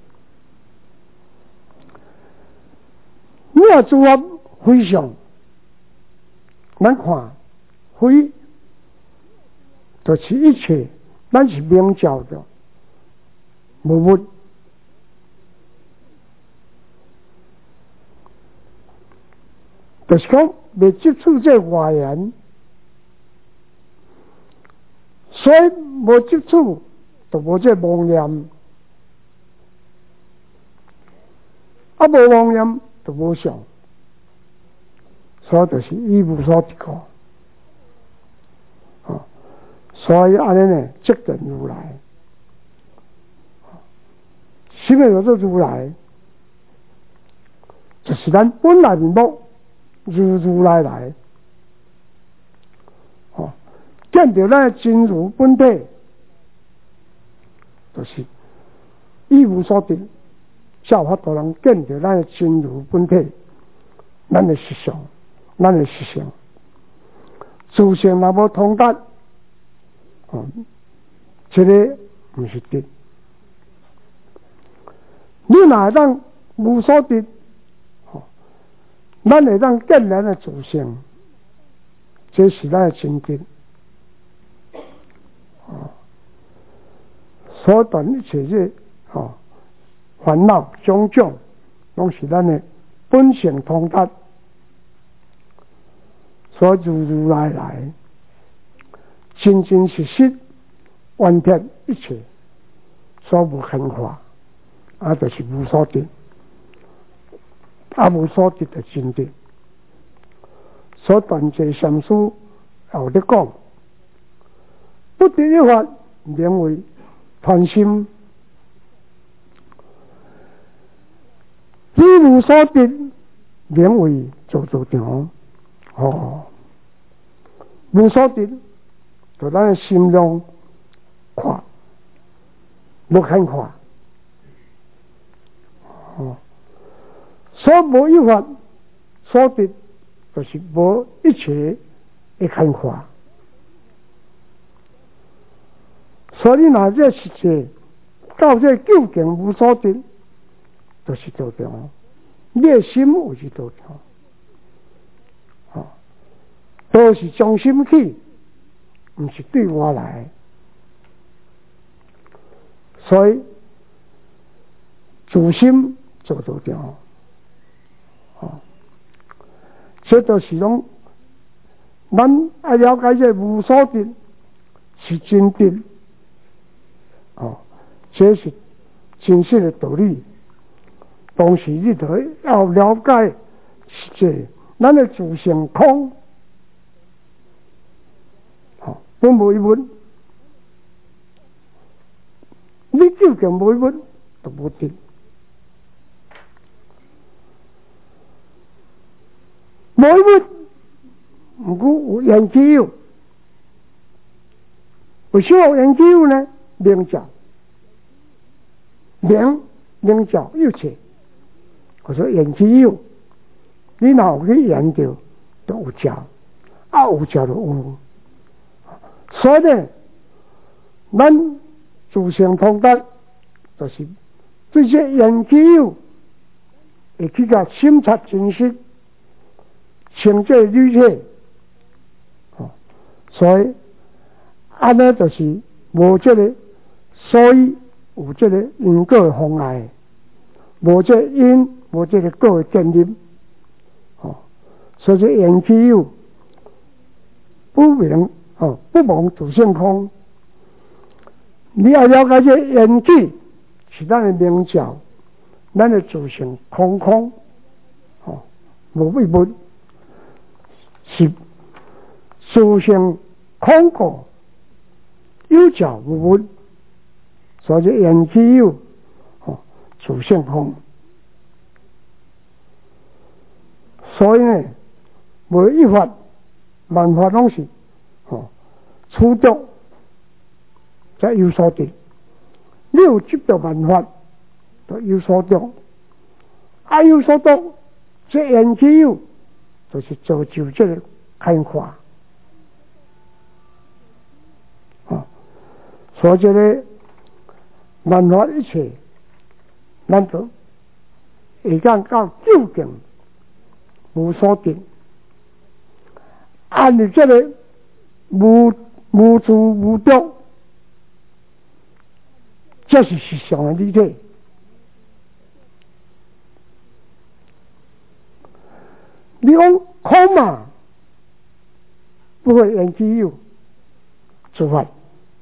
你要做啊非常，咱看非，就是一切，咱是明照的，无物。就是讲未接触这外缘，所以无接触就无这妄念，啊无妄念就无相，所以就是一无所得个。啊，所以安尼呢，即定如来，什么叫做如来？就是咱本来面目。如如来来，哦，见到咱真如本体，就是一无所定，才法度人见到咱真如本体，咱的实相，咱的实相，自性若无通达，哦，这个不是定。你若会当无所定。咱会当见咱的自性，这是咱的真定。哦，所断一切这哦烦恼种种，拢是咱的本性通达。所以如如来来，真真实实完结一切，所无空化，啊，就是无所定。啊，无所得的真谛，所断这善书有咧讲，不得一法名为传心，一无所得名为做做场。哦，无所得就咱心中看，无看看。哦。所无一法所得，就是无一切的看法。所以若这世界到这究竟无所得，就是做对。你的心有是做对，啊，都是从心去，不是对外来。所以自心做做对。哦，这都是讲，咱要了解这无所得是真定，哦，这是真实的道理。同时，你得要了解这咱的自性空，哦，本无一物，你究竟无一物就无定。无一物，毋过有缘起有。为什么有缘起有呢？明照，明明照有切，我说缘起有， 你若有去研究，都有教，啊有教就有。所以呢，咱自性通达，就是对这研究会去甲审查真实，清这理解。哦，所以安尼就是无这个，所以有这个因果的妨碍，无这因，无这个果的建立。哦，所以这研究不明。哦，不忘自性空。你要了解这缘起是咱的明照，咱的自性空空，哦，无为物，是自性空过，有照无物，所以缘起有，哦，自性空。所以呢，无一法万法拢是。哦，初着则有所得，你有执着万法，就有所得。啊，有所得，这缘起有，就是造就这个开化。哦，所以这个万法一切，咱就会讲到究竟无所得。按你这个。无无主无得，这是实相的理解。你讲空嘛，不会缘起有，诸法。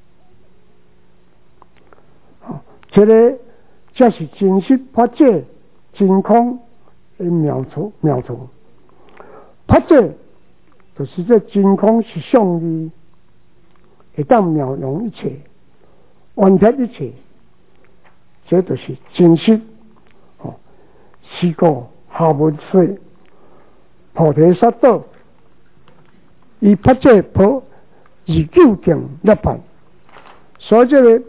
哦，这个这是真实法界真空的妙处妙处，法界。就是这真空是相理，会当妙用一切，完结一切，这就是真实。哦，四个下文说，菩提萨埵，以法界破以究竟涅槃，所以这个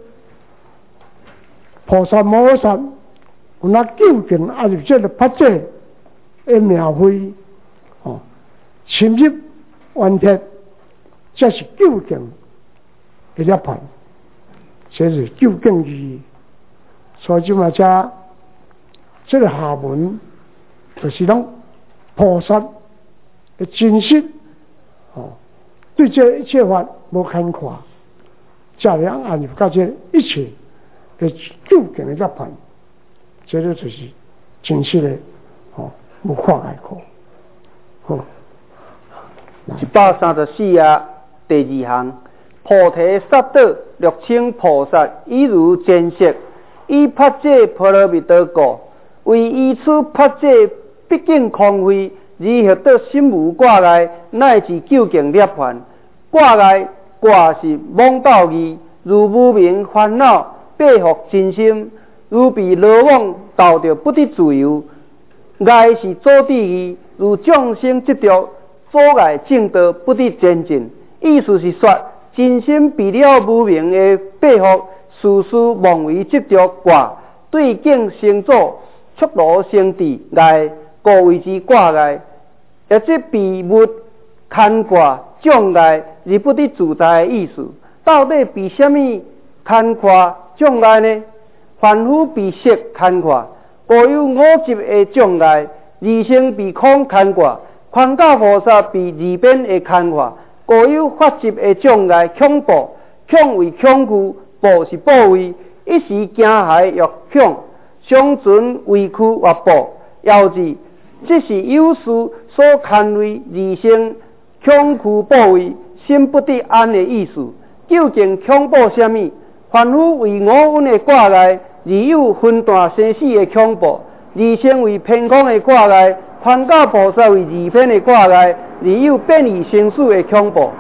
菩萨摩诃萨有那究竟按入这个法界的妙慧，哦，深入。完结，这是究竟的涅槃，这是究竟意义。所以就嘛，这这个下文就是讲菩萨的真实，哦，对这一切法无看法，这样按入到这一切的究竟的涅槃，这个就是真实的，哦，无看外可，好。 一百三十四页第二项，菩提萨埵略称菩萨，以如前说，以法界波罗蜜多故，为依此法界毕竟空慧，而获得心无挂碍，乃至究竟涅槃。挂碍挂是妄道义，如无明烦恼，背负真心，如被罗网倒着不得自由。碍是阻止义，如众生执着。阻碍正道不得前进，意思是说，真心被了无明的背负，事事妄为执着挂，对境生阻，促罗生智碍，故谓之挂碍。而这被物牵挂障碍而不得自在的意思，到底被什么牵挂障碍呢？凡夫被色牵挂，故有五执的障碍；二乘被空牵挂。宽教菩萨被二边的牵挂，故有法执的障碍。恐怖，恐为恐惧，怖是怖畏，一时惊骇欲恐，相存畏惧或怖。要字，这是有事所牵累而生恐惧怖畏，心不得安的意思。究竟恐怖什么？凡夫为五蕴的挂碍，而有分段生死的恐怖；二乘为偏空的挂碍。宽教菩萨为二片的挂碍，而有变异生死的恐怖。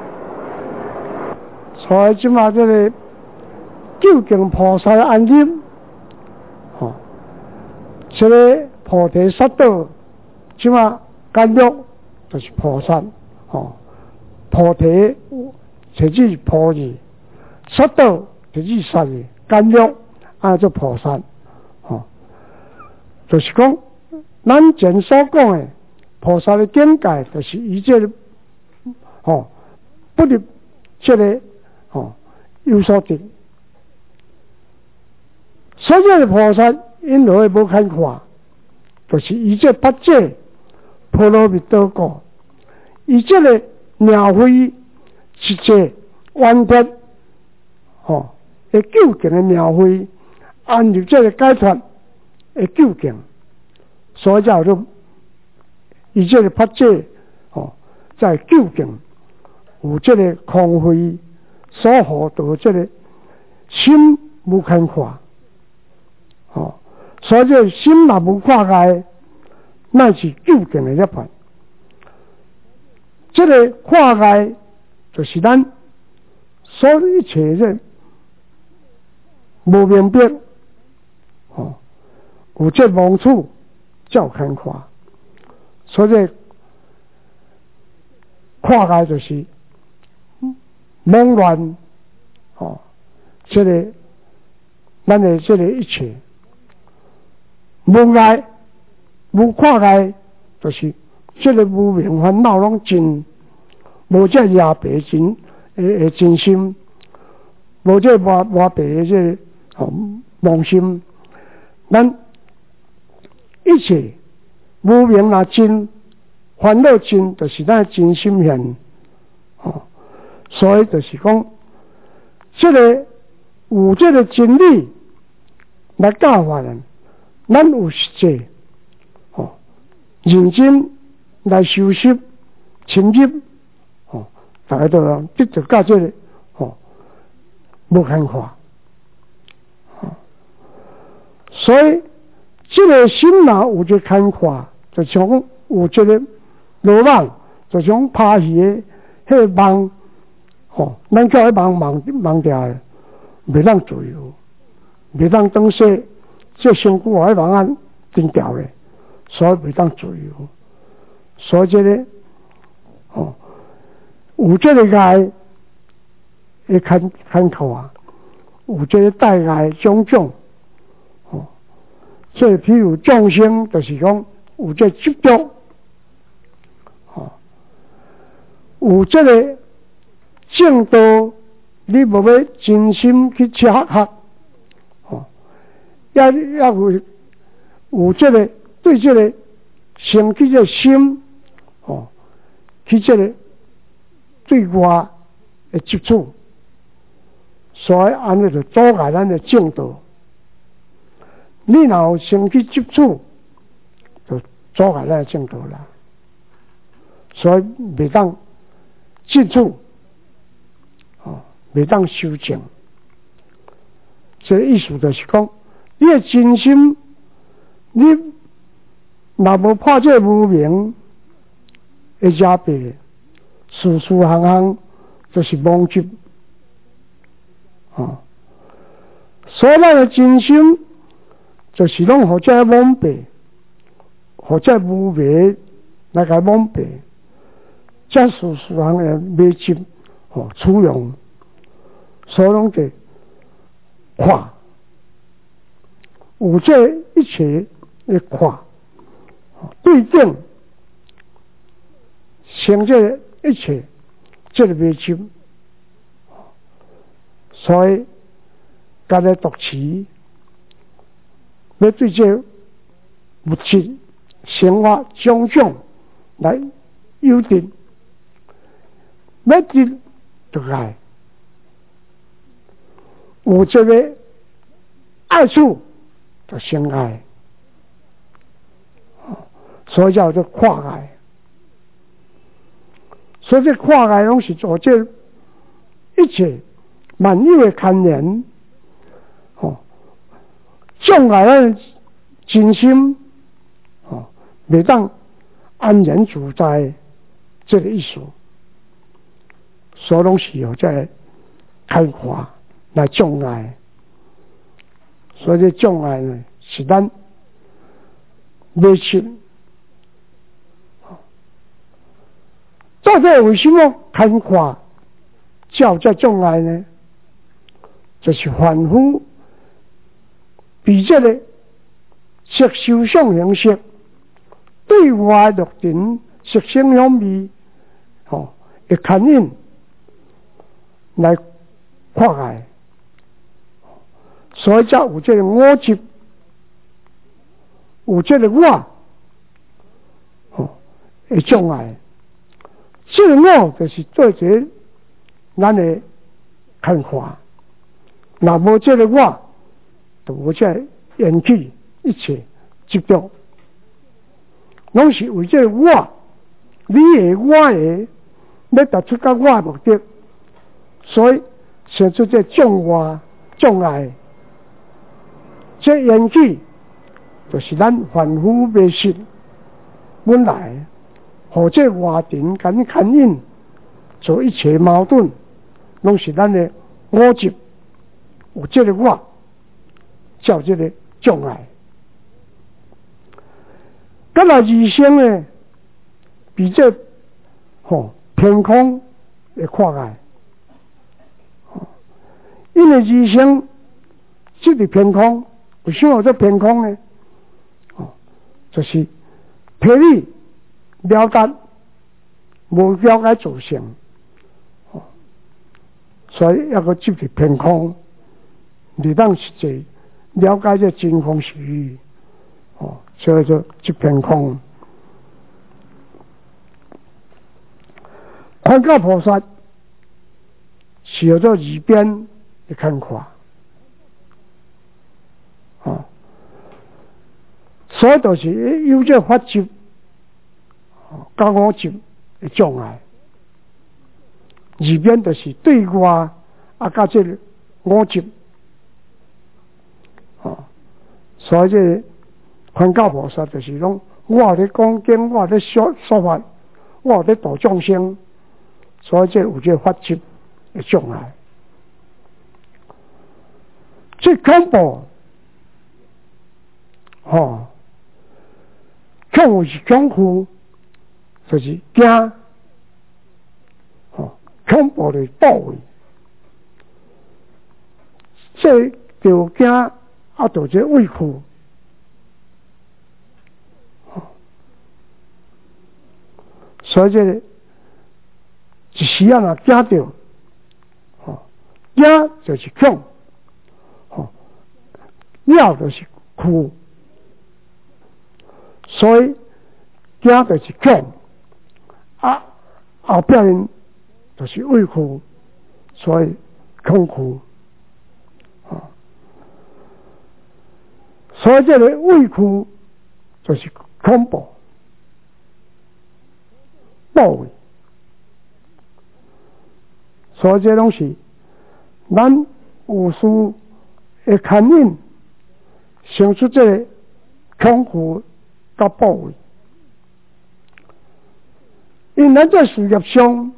所以即马这个究竟菩萨的安心，哦，这个菩提萨埵，即马甘露就是菩萨，哦，菩提就是指菩字，萨埵就是指萨字，甘露啊做菩萨，哦，就是讲。咱前所讲的菩萨的境界，就是以这个哦，不入这个哦有所得。所以的菩萨因何会无看法？就是以这八戒波罗蜜多故，以这个鸟飞一切完全哦，会究竟的鸟飞按入这个解脱的究竟，所以叫做以这个八戒哦，在究竟有这个空慧所获得这个心无看法。哦，所以这心若无看开，那是究竟的一番。这个看开，就是咱所有一切的无明白，哦，有这盲处才有看法。所以看开就是懵乱，哦，这个咱的这个一切。无爱无看开，就是这个无明烦恼拢真，无这压白真诶诶真心，无这挖挖白的这个哦妄心，咱一切无明若真，烦恼真，就是咱真心现哦。所以就是讲，这个有这个真理来教化人。咱有实际，哦，认真来修习、深入，哦，大家都要得到到这个，哦，无看法，哦，所以这个心若有这看法，就像有这个罗网，就像拍鱼的迄个网，哦，咱叫迄网网网掉的，袂当自由，袂当当说。这身躯我喺网安定掉的，所以袂当自由。所以这个哦，有这个爱会看看透啊，有这个带爱种种哦。所以譬如众生，就是讲有这执着，哦，有这个正道，你无要真心去察觉。要要有有这个对这个升起这个心哦，去这个对外的接触，所以安尼就阻碍咱的正道。你若有升起接触，就阻碍咱的正道啦。所以袂当接触，哦，袂当修正。这个意思就是讲。你的真心，你若无破这无明的遮蔽，事事行行就是妄执，哦。所以咱的真心，就是拢互这妄蔽，互这无明来个妄蔽，这事事行的迷执，哦，取用，所以拢就看。有这一切的看，对正成这一切，这个迷执，所以家己读书，要对这物质生活种种来优点，要得就爱，有这个爱处。就相爱，所以叫做跨爱。所以这跨爱拢是做这一切万有的牵连，哦，障碍咱真心，哦，袂当安然自在，这个意思。所以拢是有这开化来障碍。所以这障碍呢，是咱迷失。到底为什么看法叫这障碍呢？就是凡夫比这个色受想行识对外绿尘、色香香味，吼，会牵引来看爱，所以才有这个我执，有这个我，吼，会障碍。这个我就是做一个咱的看法，若无这个我，就无这引起一切执着，拢是为这个我，你的我的，要达出个我的目的，所以生出这障碍障碍，这引起就是咱凡夫迷信本来。或者外尘感牵引，做一切矛盾，拢是咱的我执，有这个我，叫这个障碍。咁啊，二生呢，比这吼偏空的看爱，因为二生这个偏空，为什么有这偏空呢？哦，就是体理。了解无了解造成，所以要个接触偏空，你当实际了解这真空实义，哦，所以说接偏空。观教菩萨是有做二边的看法，哦，所以就是有这法执。甲我执的障碍，二边就是对外啊，甲这个我执，哦，所以这观教菩萨就是讲，我咧讲经，我咧说说法，我咧度众生，所以这有这法执的障碍。这恐怖，哦，恐怖是恐怖。就是惊，哦，恐怖的报位，这就惊啊，就这畏惧，哦，所以这个一时啊，若惊到，哦，惊就是恐，哦，了就是惧，所以惊就是恐。啊，后边就是畏惧，所以恐惧，啊，所以这个畏惧就是恐怖、暴畏，所以这东西，咱有事会牵引，生出这个恐惧甲暴畏。因咱在事业上，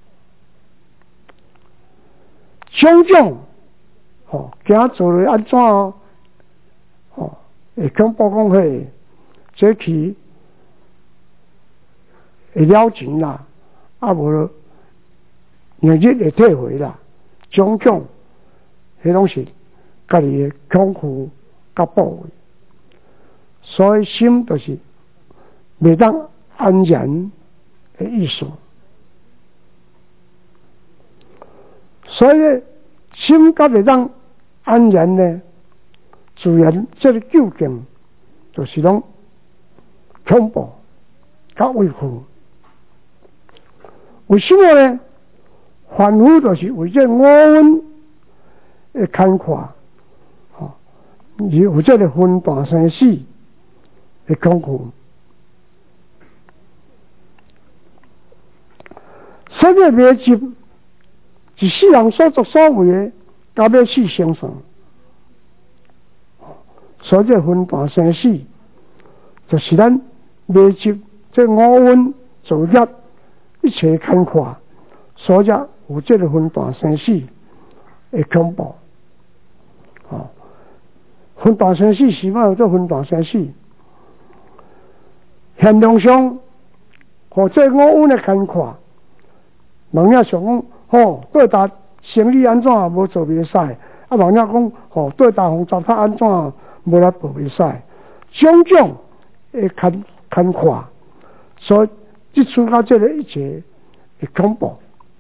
种种，吼，行做咧安怎，吼，会恐怖讲迄，这去会了钱啦，啊无日日会退回啦，种种，迄拢是家己的恐惧甲暴畏，所以心就是袂当安然。的意思，所以心甲袂当安然呢，自然这个究竟就是讲恐怖甲畏惧。为什么呢？凡夫就是为这五蕴的看法，哦，有这个分段生死的恐惧。所以灭执是世人所作所为的，到要死生算。所以分段生死，就是咱灭执这五蕴造业一切看法，所以有这个分段生死的恐怖。哦，分段生死是嘛有这分段生死，现量上和这五蕴的看法。人家想讲，吼对答生意安怎无做袂使，啊人家讲，吼对答风糟蹋安怎无来做袂使，种种会牵看看，所以接触到这个一切会恐怖。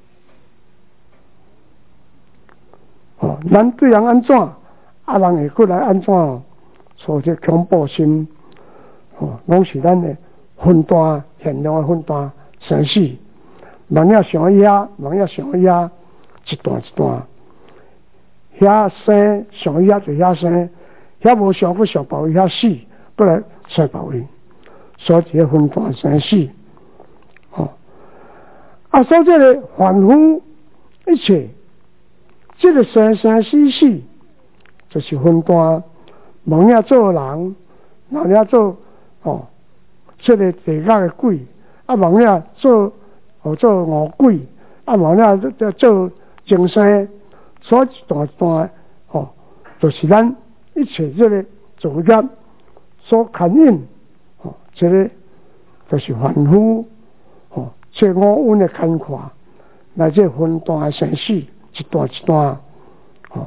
哦，咱对人安怎，啊人会过来安怎，所以这恐怖心，哦，拢是咱的分段现量的分段生死。人也想遐，人也想遐，一段一段。遐生想遐就遐生，遐无想不想别位遐死，不来生别位，所以这分段生死。哦，啊，所以这个凡夫一切。这个生生死死，就是分段。某人做人，某人做哦，这个地下的鬼，啊，某人做哦做恶鬼，啊，某人做做精神，所以一段一段哦，就是咱一切这个作业所牵引哦，这个就是凡夫哦，这五蕴的看法，来这分段的生死。一段一段，哦，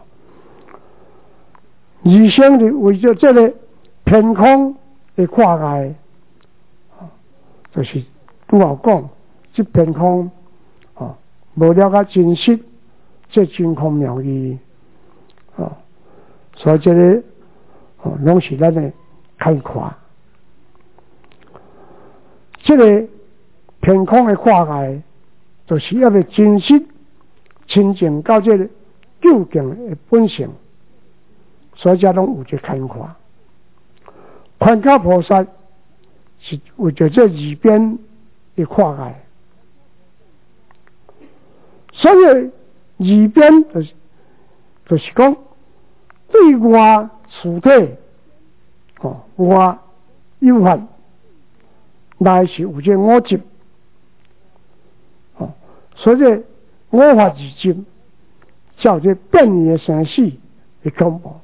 二生的为着这个偏空的跨界，哦，就是拄好讲，这偏空，哦，无了解真实，这真空妙义，哦，所以这个，哦，拢是咱的看法。这个偏空的跨界，就是要个真实。亲近到这个究竟的本性，所以才拢有这看法。观考菩萨是为着这二边的跨界，所以二边就是就是讲对外处体，哦，外有法，内是有这五执，哦，所以。五法二执，叫做变异的生死的恐怖。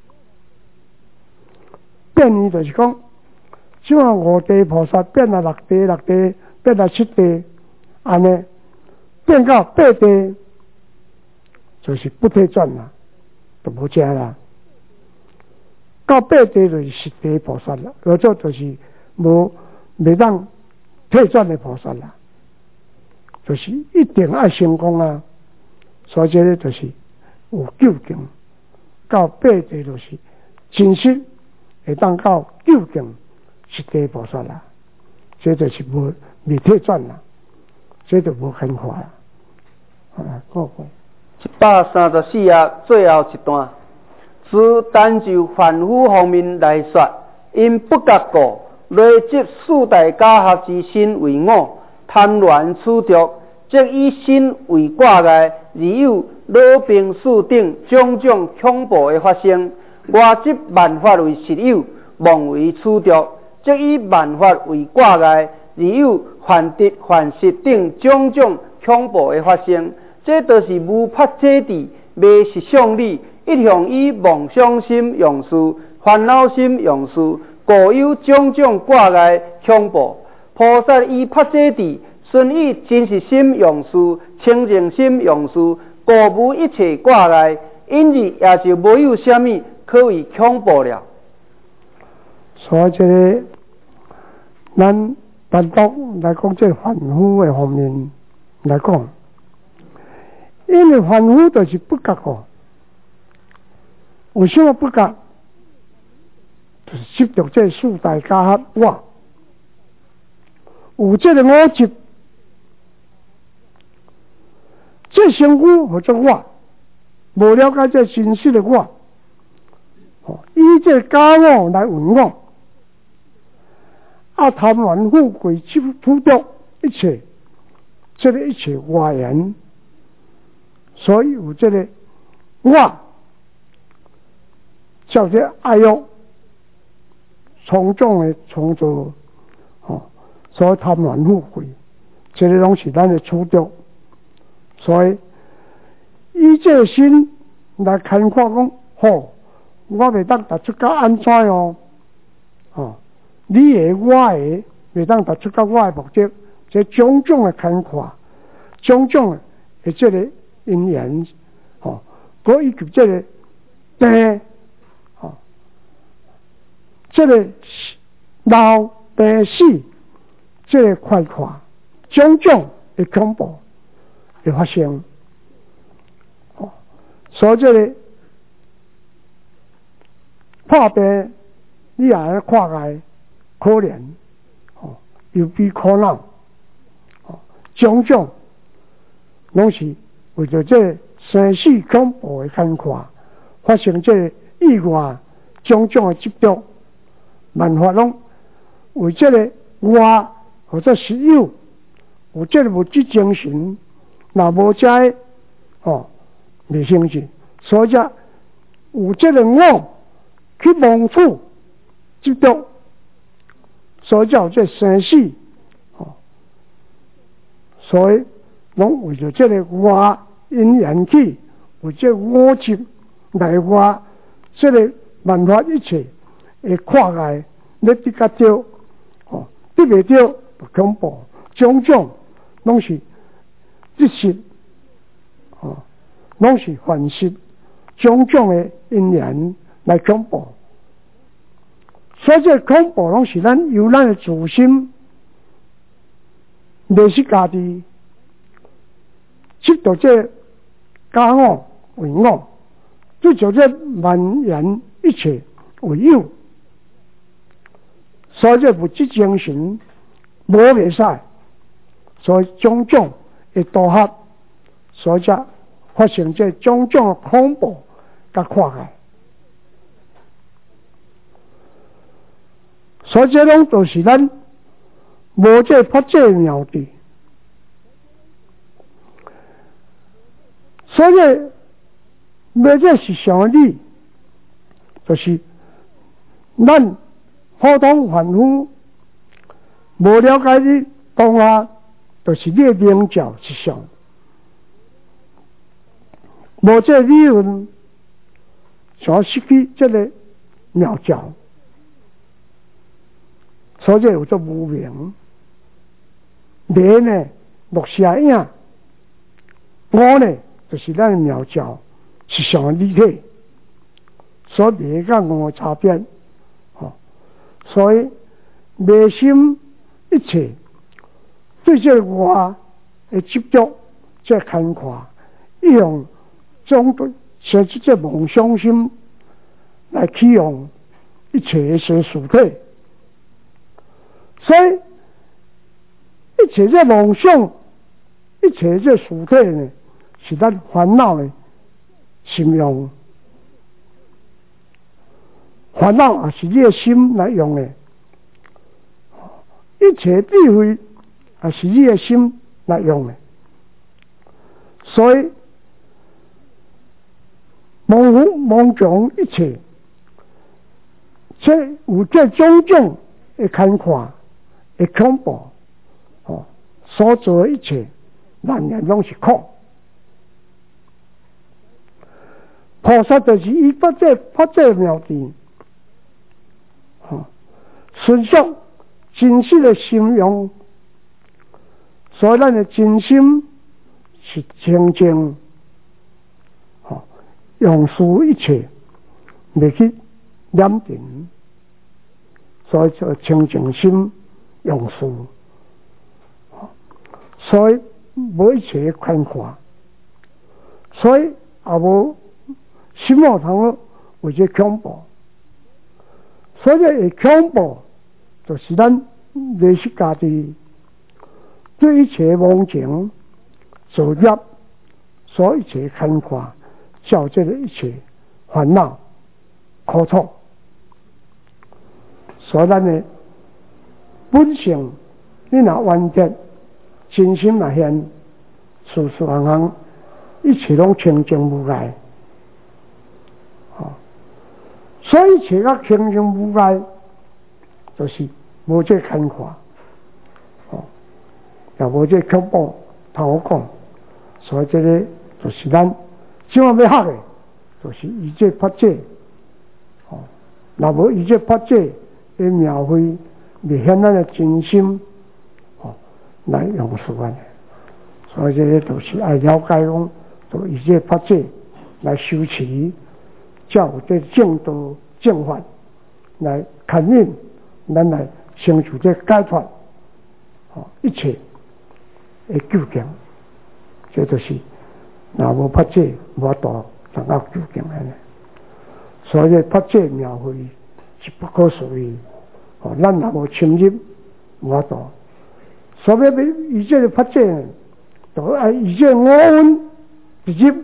变异就是讲，就像五地菩萨变了六地，六地变了七地，安尼变到八地，就是不退转啦，就无正啦。到八地就是十地菩萨啦，而这就是无未当退转的菩萨啦。就是一定要成功啊！所以这个就是有究竟，到八地就是真实会当到究竟实地菩萨啦。这就是无未退转啦，这就无很快啦。啊，过过。 一百三十四页最后一段，自单就凡夫方面来说，因不觉故，累积四大假合之身为我。贪恋取着，即以身为挂碍，而有老病死等种种恐怖的发生。我即万法为实有，妄为取着，即以万法为挂碍，而有幻得幻实等种种恐怖的发生。这都是无法界地，未实相理，一向以妄想心用事，烦恼心用事，故有种种挂碍恐怖。菩萨以法界地，顺以真实心用事，清净心用事，故无一切挂碍，因而也就无有什么可为恐怖了。 所以这个，咱单独来讲，这凡夫的方面来讲，因为凡夫就是不觉哦。为什么不觉？就是执着这四大假合我。有这个我执，这身躯或者我，无了解这真实的我，哦，以这假我来运我，啊贪婪富贵执土着一切，这个一切外缘，所以有这个我，叫做爱欲，从众的从做，哦。所以贪婪富贵，这个拢是咱的处着。所以以这个心来看看讲，吼，我未当达出到安怎哦？哦，你的我的未当达出到我的目的，这种种的看法，种种的这个因缘，哦，嗰以及这个地，哦，这个老病死这个快快种种的恐怖会发生。哦，所以这个破病你也要看来可怜，哦，又比可恼，哦，种种拢是为着这生死恐怖的看法，发生这意外种种的疾病，万法拢为这个外或者是有有这个物质精神，若无这哦未生去，所以有这个我去蒙福疾病，所以叫这生死哦，所以拢为着这个外因缘起，为这我执来外这个万法一切会看来，你得较对哦，得袂对就恐怖，种种拢是一时哦，拢是凡事种种的因缘来恐怖。所以这恐怖拢是咱由咱的自心认识家己，执到这假我为我，对着这万缘一切为有，所以这物质精神无袂使，所以种种会组合，所以才发生这种种的恐怖甲看害。所以这拢都是咱无这法界妙谛，所以无这是上理，就是咱普通凡夫无了解的当下，就是你的名教之上，无这理论，想失去这个妙教。所以有做无明，名呢落下影，我呢就是咱的妙教是上立体，所以名甲我差别，哦，所以内心一切对这我的执着、这看法，用种设置这梦想心来启用一切的事实体。所以一切这梦想，一切这事体呢，是咱烦恼的心用，烦恼也是你的心来用的，一切智慧也是你的心来用的。所以梦湖梦中一切，这有这种种的看法。会恐怖哦，所做的一切，万人拢是苦。菩萨就是依法这法这妙谛，哦，顺续真实的心用，所以咱的真心是清净，哦，用事一切未去染定，所以叫清净心。用事，所以无一切看法，所以也无心无通为这恐怖，所以会恐怖就是咱认识家己对一切妄情造业，所以一切看法，叫这个一切烦恼苦楚，所以咱呢。本性你若完结，真心若现，事事行行，一切拢清净无碍。哦，所以一切较清净无碍，就是无这看法，哦，也无这恐怖头讲，所以这个就是咱怎么要学的，就是以这法界，哦，若无以这法界的妙慧。未显咱的真心，哦，来用事安尼，所以这些都是爱了解讲，就以这法界来修持，才有这正道正法来牵引咱来成就这解脱，哦，一切的究竟，这就是若无法这无度掌握究竟安尼。所以法这妙慧是不可思议，哦，咱若无深入无度，所以要以这个法这，就爱以这五蕴直接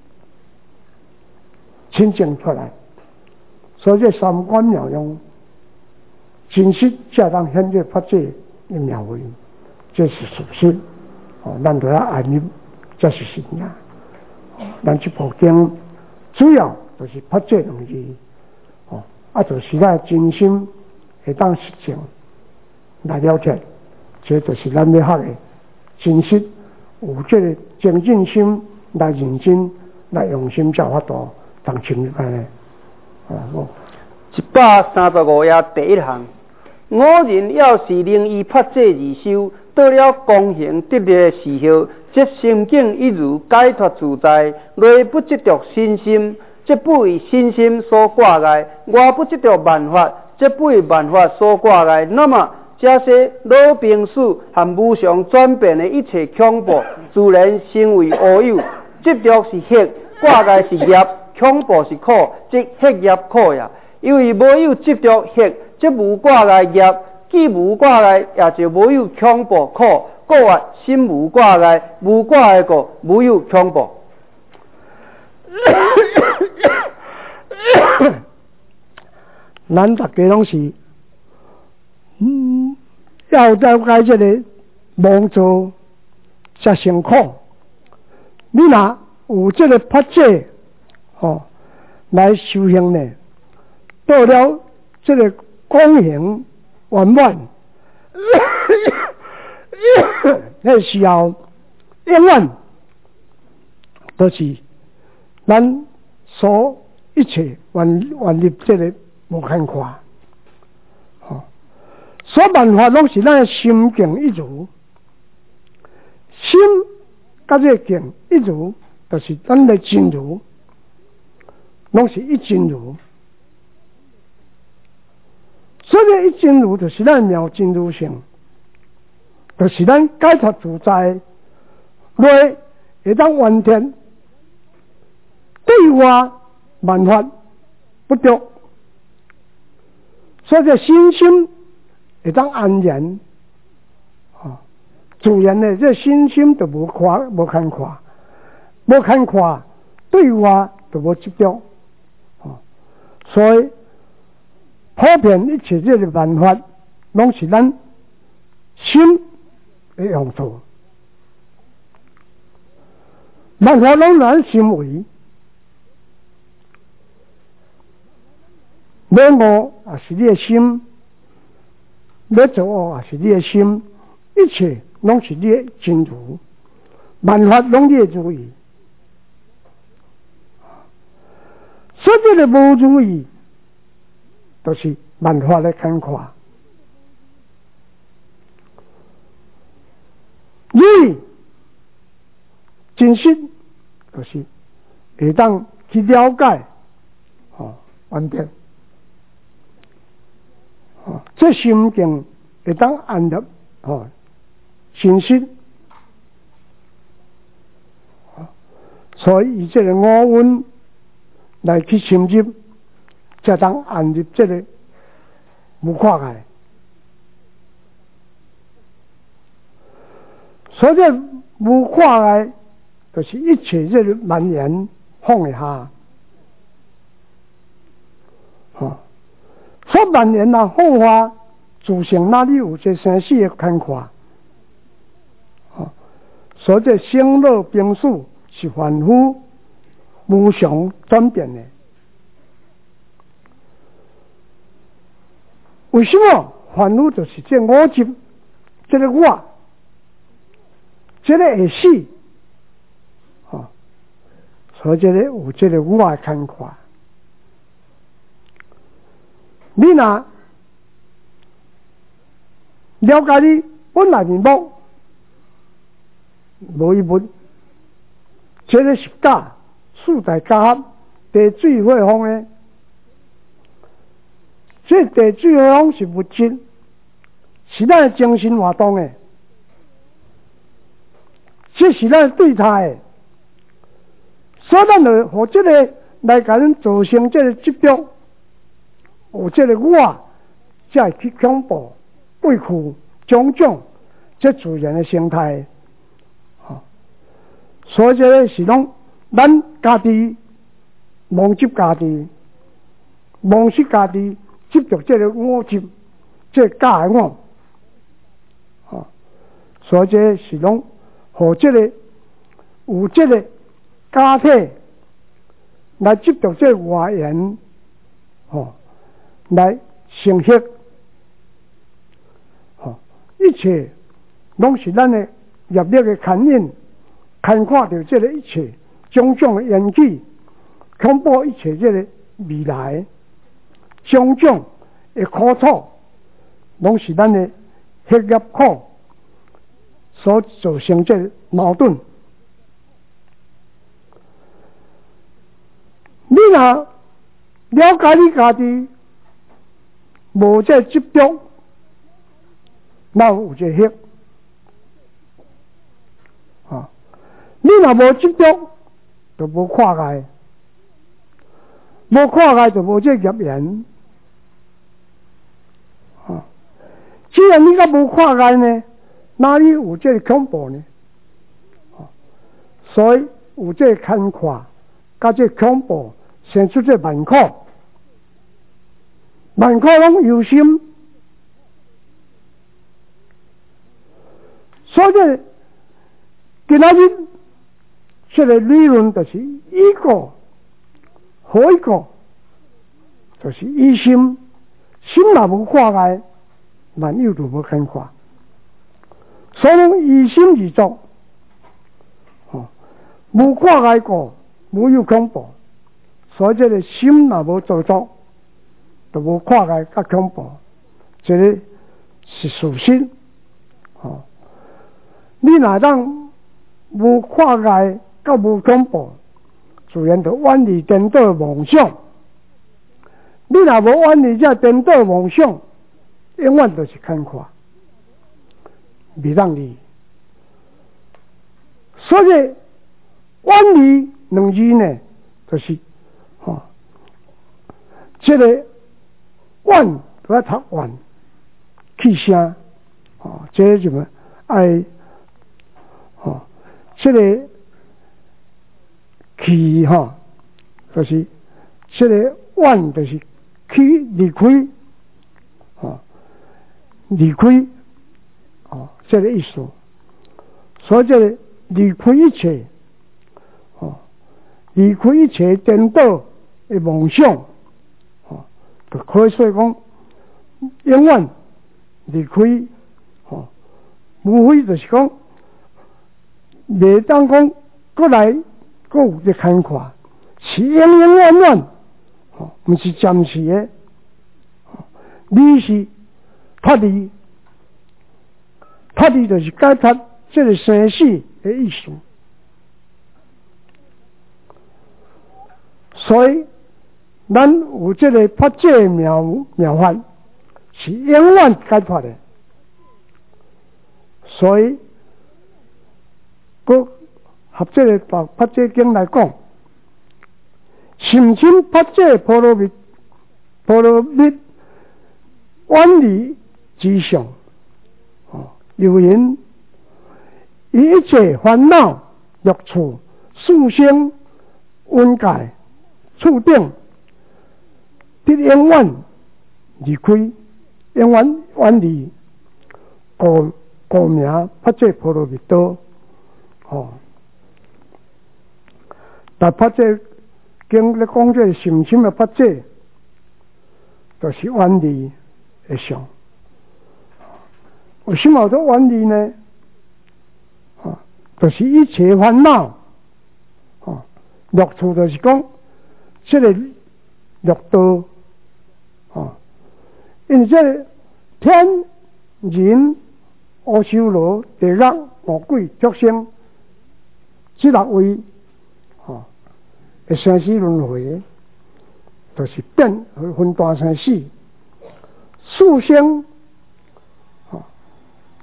清净出来。所以这三观妙用真实才当显这法界的妙慧，这是事实。哦，咱都要安入，这是信仰。咱这部经主要就是法界两字，哦，啊，就是咱真心会当实情来了解，这就是咱要学的真实，有这个精进心来认真来用心，才法度当深入安尼。哦， 一百三十五页第一项，五人要是能依法界而修，到了公行得力的时候，即心境一如解脱自在，内不执着身心，即不为身心所挂碍；外不执着万法，即不为万法所挂碍。那么，这些老病死和无常转变的一切恐怖，自然成为无有。执着是黑，挂碍是业。恐怖是苦，即黑业苦呀。因为无有执着黑，即无挂碍业；既无挂碍，也就无有恐怖苦。故曰心无挂碍，无挂碍故无有恐怖。 咱大家拢是，嗯，要了解这个妄做才辛苦。你若有这个法界。哦，来修行呢，到了这个公行圆满，那时候永远都是咱所一切完完入这个无牵挂。哦，所办法拢是咱的心境一如，心甲这个境一如，就是咱的真如。拢是一真如，所以一真如就是咱妙真如性，就是咱解脱自在，内会当完全对外万法不着，所以这身心会当安然，啊，自然的这身心就无看无牵挂，无牵挂对外就无执着。所以，普遍一切这个办法，拢是咱心的用处。办法拢咱心为，要恶也是你的心，要做恶也是你的心，一切拢是你的真如，办法拢你的主意。所以这个无主意，都是万法的牵挂。你真实就是会当去了解，哦，完全，哦，这心境会当安入，哦，真实，哦，所以以这个五蕴。来去深入，才当安入这个无挂碍。所以无挂碍，就是一切这个蔓延放下，哦，所蔓延啊放下，自性哪里有这生死的牵挂？哦，所以这生老病死是凡夫。无常转变的，为什么烦恼就是这我执，这个我，这个会死，哦，所以这个有这个我的牵挂。你若了解你本来面目，无一物，这个是假。四大假合，地水火风呢？这地水火风是物质， 是咱的精神活动的，这是咱的对待的，所以咱就互这个来甲咱造成这个执着，有这个我，才会去恐怖、畏惧种种这自然的生态。哦，所以这个是讲咱家己妄执家己，妄失家己，执着这个我执，这个假的我。哦，所以这是讲，互这个有这个假体来执着这个外缘，哦，来成息，哦，一切拢是咱的业力的牵引，看看到这个一切种种的缘起，恐怖一切这个未来种种的苦楚，拢是咱的业业苦所造成这个矛盾。你若了解你家己，无这执着，哪有这业？啊，你若无执着，就无看界，无看界就无这业缘。啊，既然你个无看界呢，哪里有这恐怖呢？啊，所以有这看法。甲这恐怖，生出这万苦，万苦拢由心，所以今仔日这个理论就是一个，何一个，就是一心，心若无看界，万有就无看法，所以讲以心而作，哦，无看界过。无有恐怖，所以这个心若无做作，就无看界甲恐怖，这个是事实。哦，你若当无看界甲无恐怖，自然就远离颠倒妄想。你若无远离这颠倒妄想，永远都是看法，未当离。所以远离两字呢，就是，哦，这个远都要读远，气声，哦，这个什么爱，哦，这个气哈，就是这个远就是去离开，哦，离开，哦，这个意思。所以这个离开一切。离开一切颠倒的梦想，哦，就可以说讲，永远离开，哦，无非就是讲，袂当讲过来，搁有这看法，是永永远远，哦，不是暂时的，哦，你是脱离，脱离就是解脱这个生死的意思。所以，咱有这个发解妙妙法，是永远解脱的。所以，搁合这个把发解经来讲，深深发解波罗蜜，波罗蜜远离之上，哦，有人一切烦恼、欲处、事生、温界。触定得永远离开，永远远离故故名发这波罗蜜多，哦。但发这经咧讲这深深的发这，就是远离的上。为什么说远离呢？啊，就是一切烦恼，啊，欲处就是讲。这个六道，啊，因为这个天人、阿修罗、地狱、魔鬼、畜生，这六位，啊，的生死轮回，就是变分段生死。事生，啊，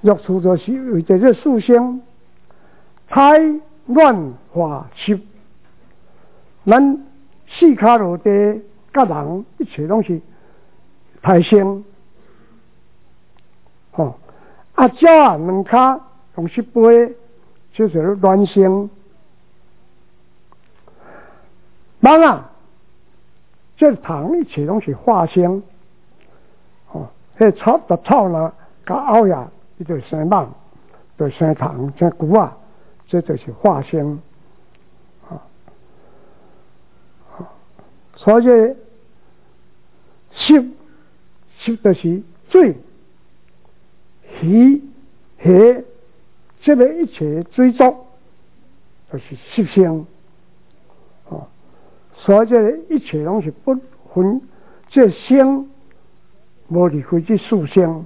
六处就是为着这四星胎卵化湿，咱四骹落地，甲人一切拢是胎生，吼、哦，啊鸟啊两骹用湿飞，就是卵生。人啊，这糖一切拢是化生，哦，迄草杂草呢，甲咬呀，伊就生蠓，就生糖，生菇啊，这就是化生，啊、哦，所以湿湿就是水、鱼、虾，这个一切水族，就是湿生。所以这一切拢是不分，这生无离开这四生。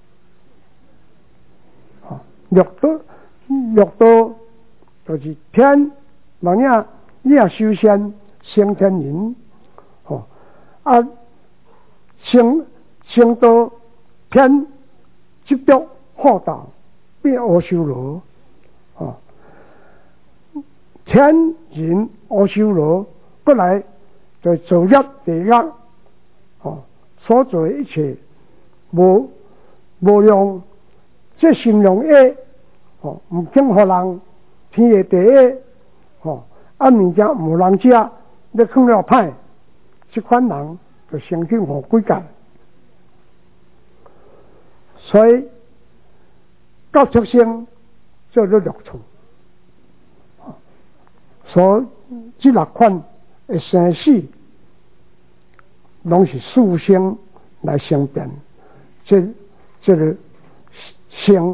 啊，六道六道就是天，人呀你也修仙升天人，哦啊升升到天执着好道变阿修罗，哦天人阿修罗。过来就造业地狱，哦，所做的一切无无用，这形容业，哦，唔肯互人天下第一，哦，啊物件无人食，你放了歹，这款人就生起互鬼界，所以到出生做咗六处，所以这六款。诶，生死拢是四生来相变，这这个生，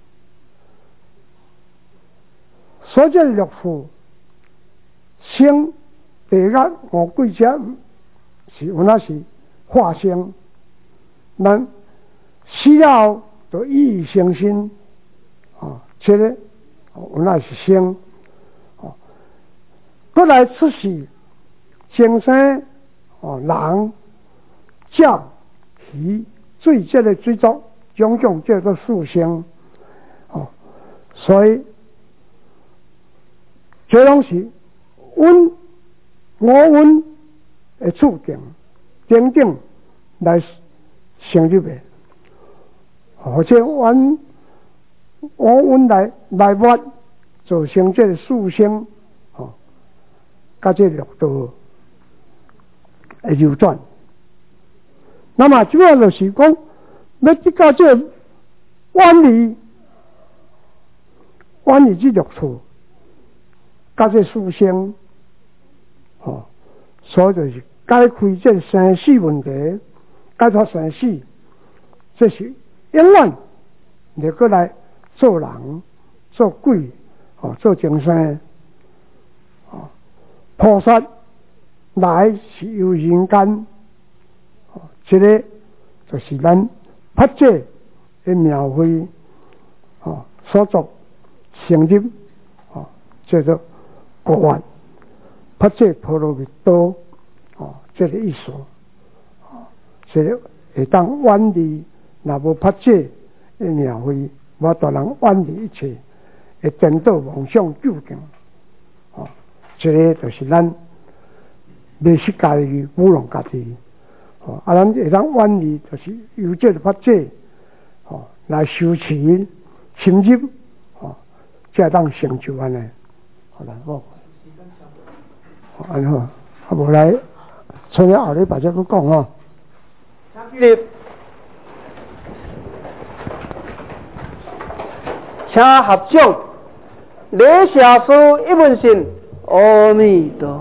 所以这六处生地狱五鬼者是有那是化生，咱死了就意义生心，啊，这个有那是生，哦，过来出世。精生哦，人、鸟、鱼、水，这个水族，种种叫做四生哦。所以，这拢是温五温的处境等等来成立的，而且温五温来来挖造成这个四生哦，甲这六道。会流转，那么主要就是讲，要去到这远离远离这六处，甲这四生，哦，所以就是解开这生死问题，解脱生死，这是永远你过来做人、做鬼、哦，做众生，哦，菩萨。来是由人间，哦，这个就是咱发这的庙会，哦，所作成立，哦，叫做国法发这婆罗蜜多，哦，这个意思，哦，这个会当远离，若无发这的庙会，我大人远离一切，会颠倒妄想究竟，哦，这个就是咱。未识家己，侮辱家己，哦，啊，咱会当远离，就是由这个法这，哦，来修持、深入，哦，才当成就安尼，好啦，好，安好，啊，无来，从了后日把这个讲吼。请合掌，礼下书一问信，阿弥陀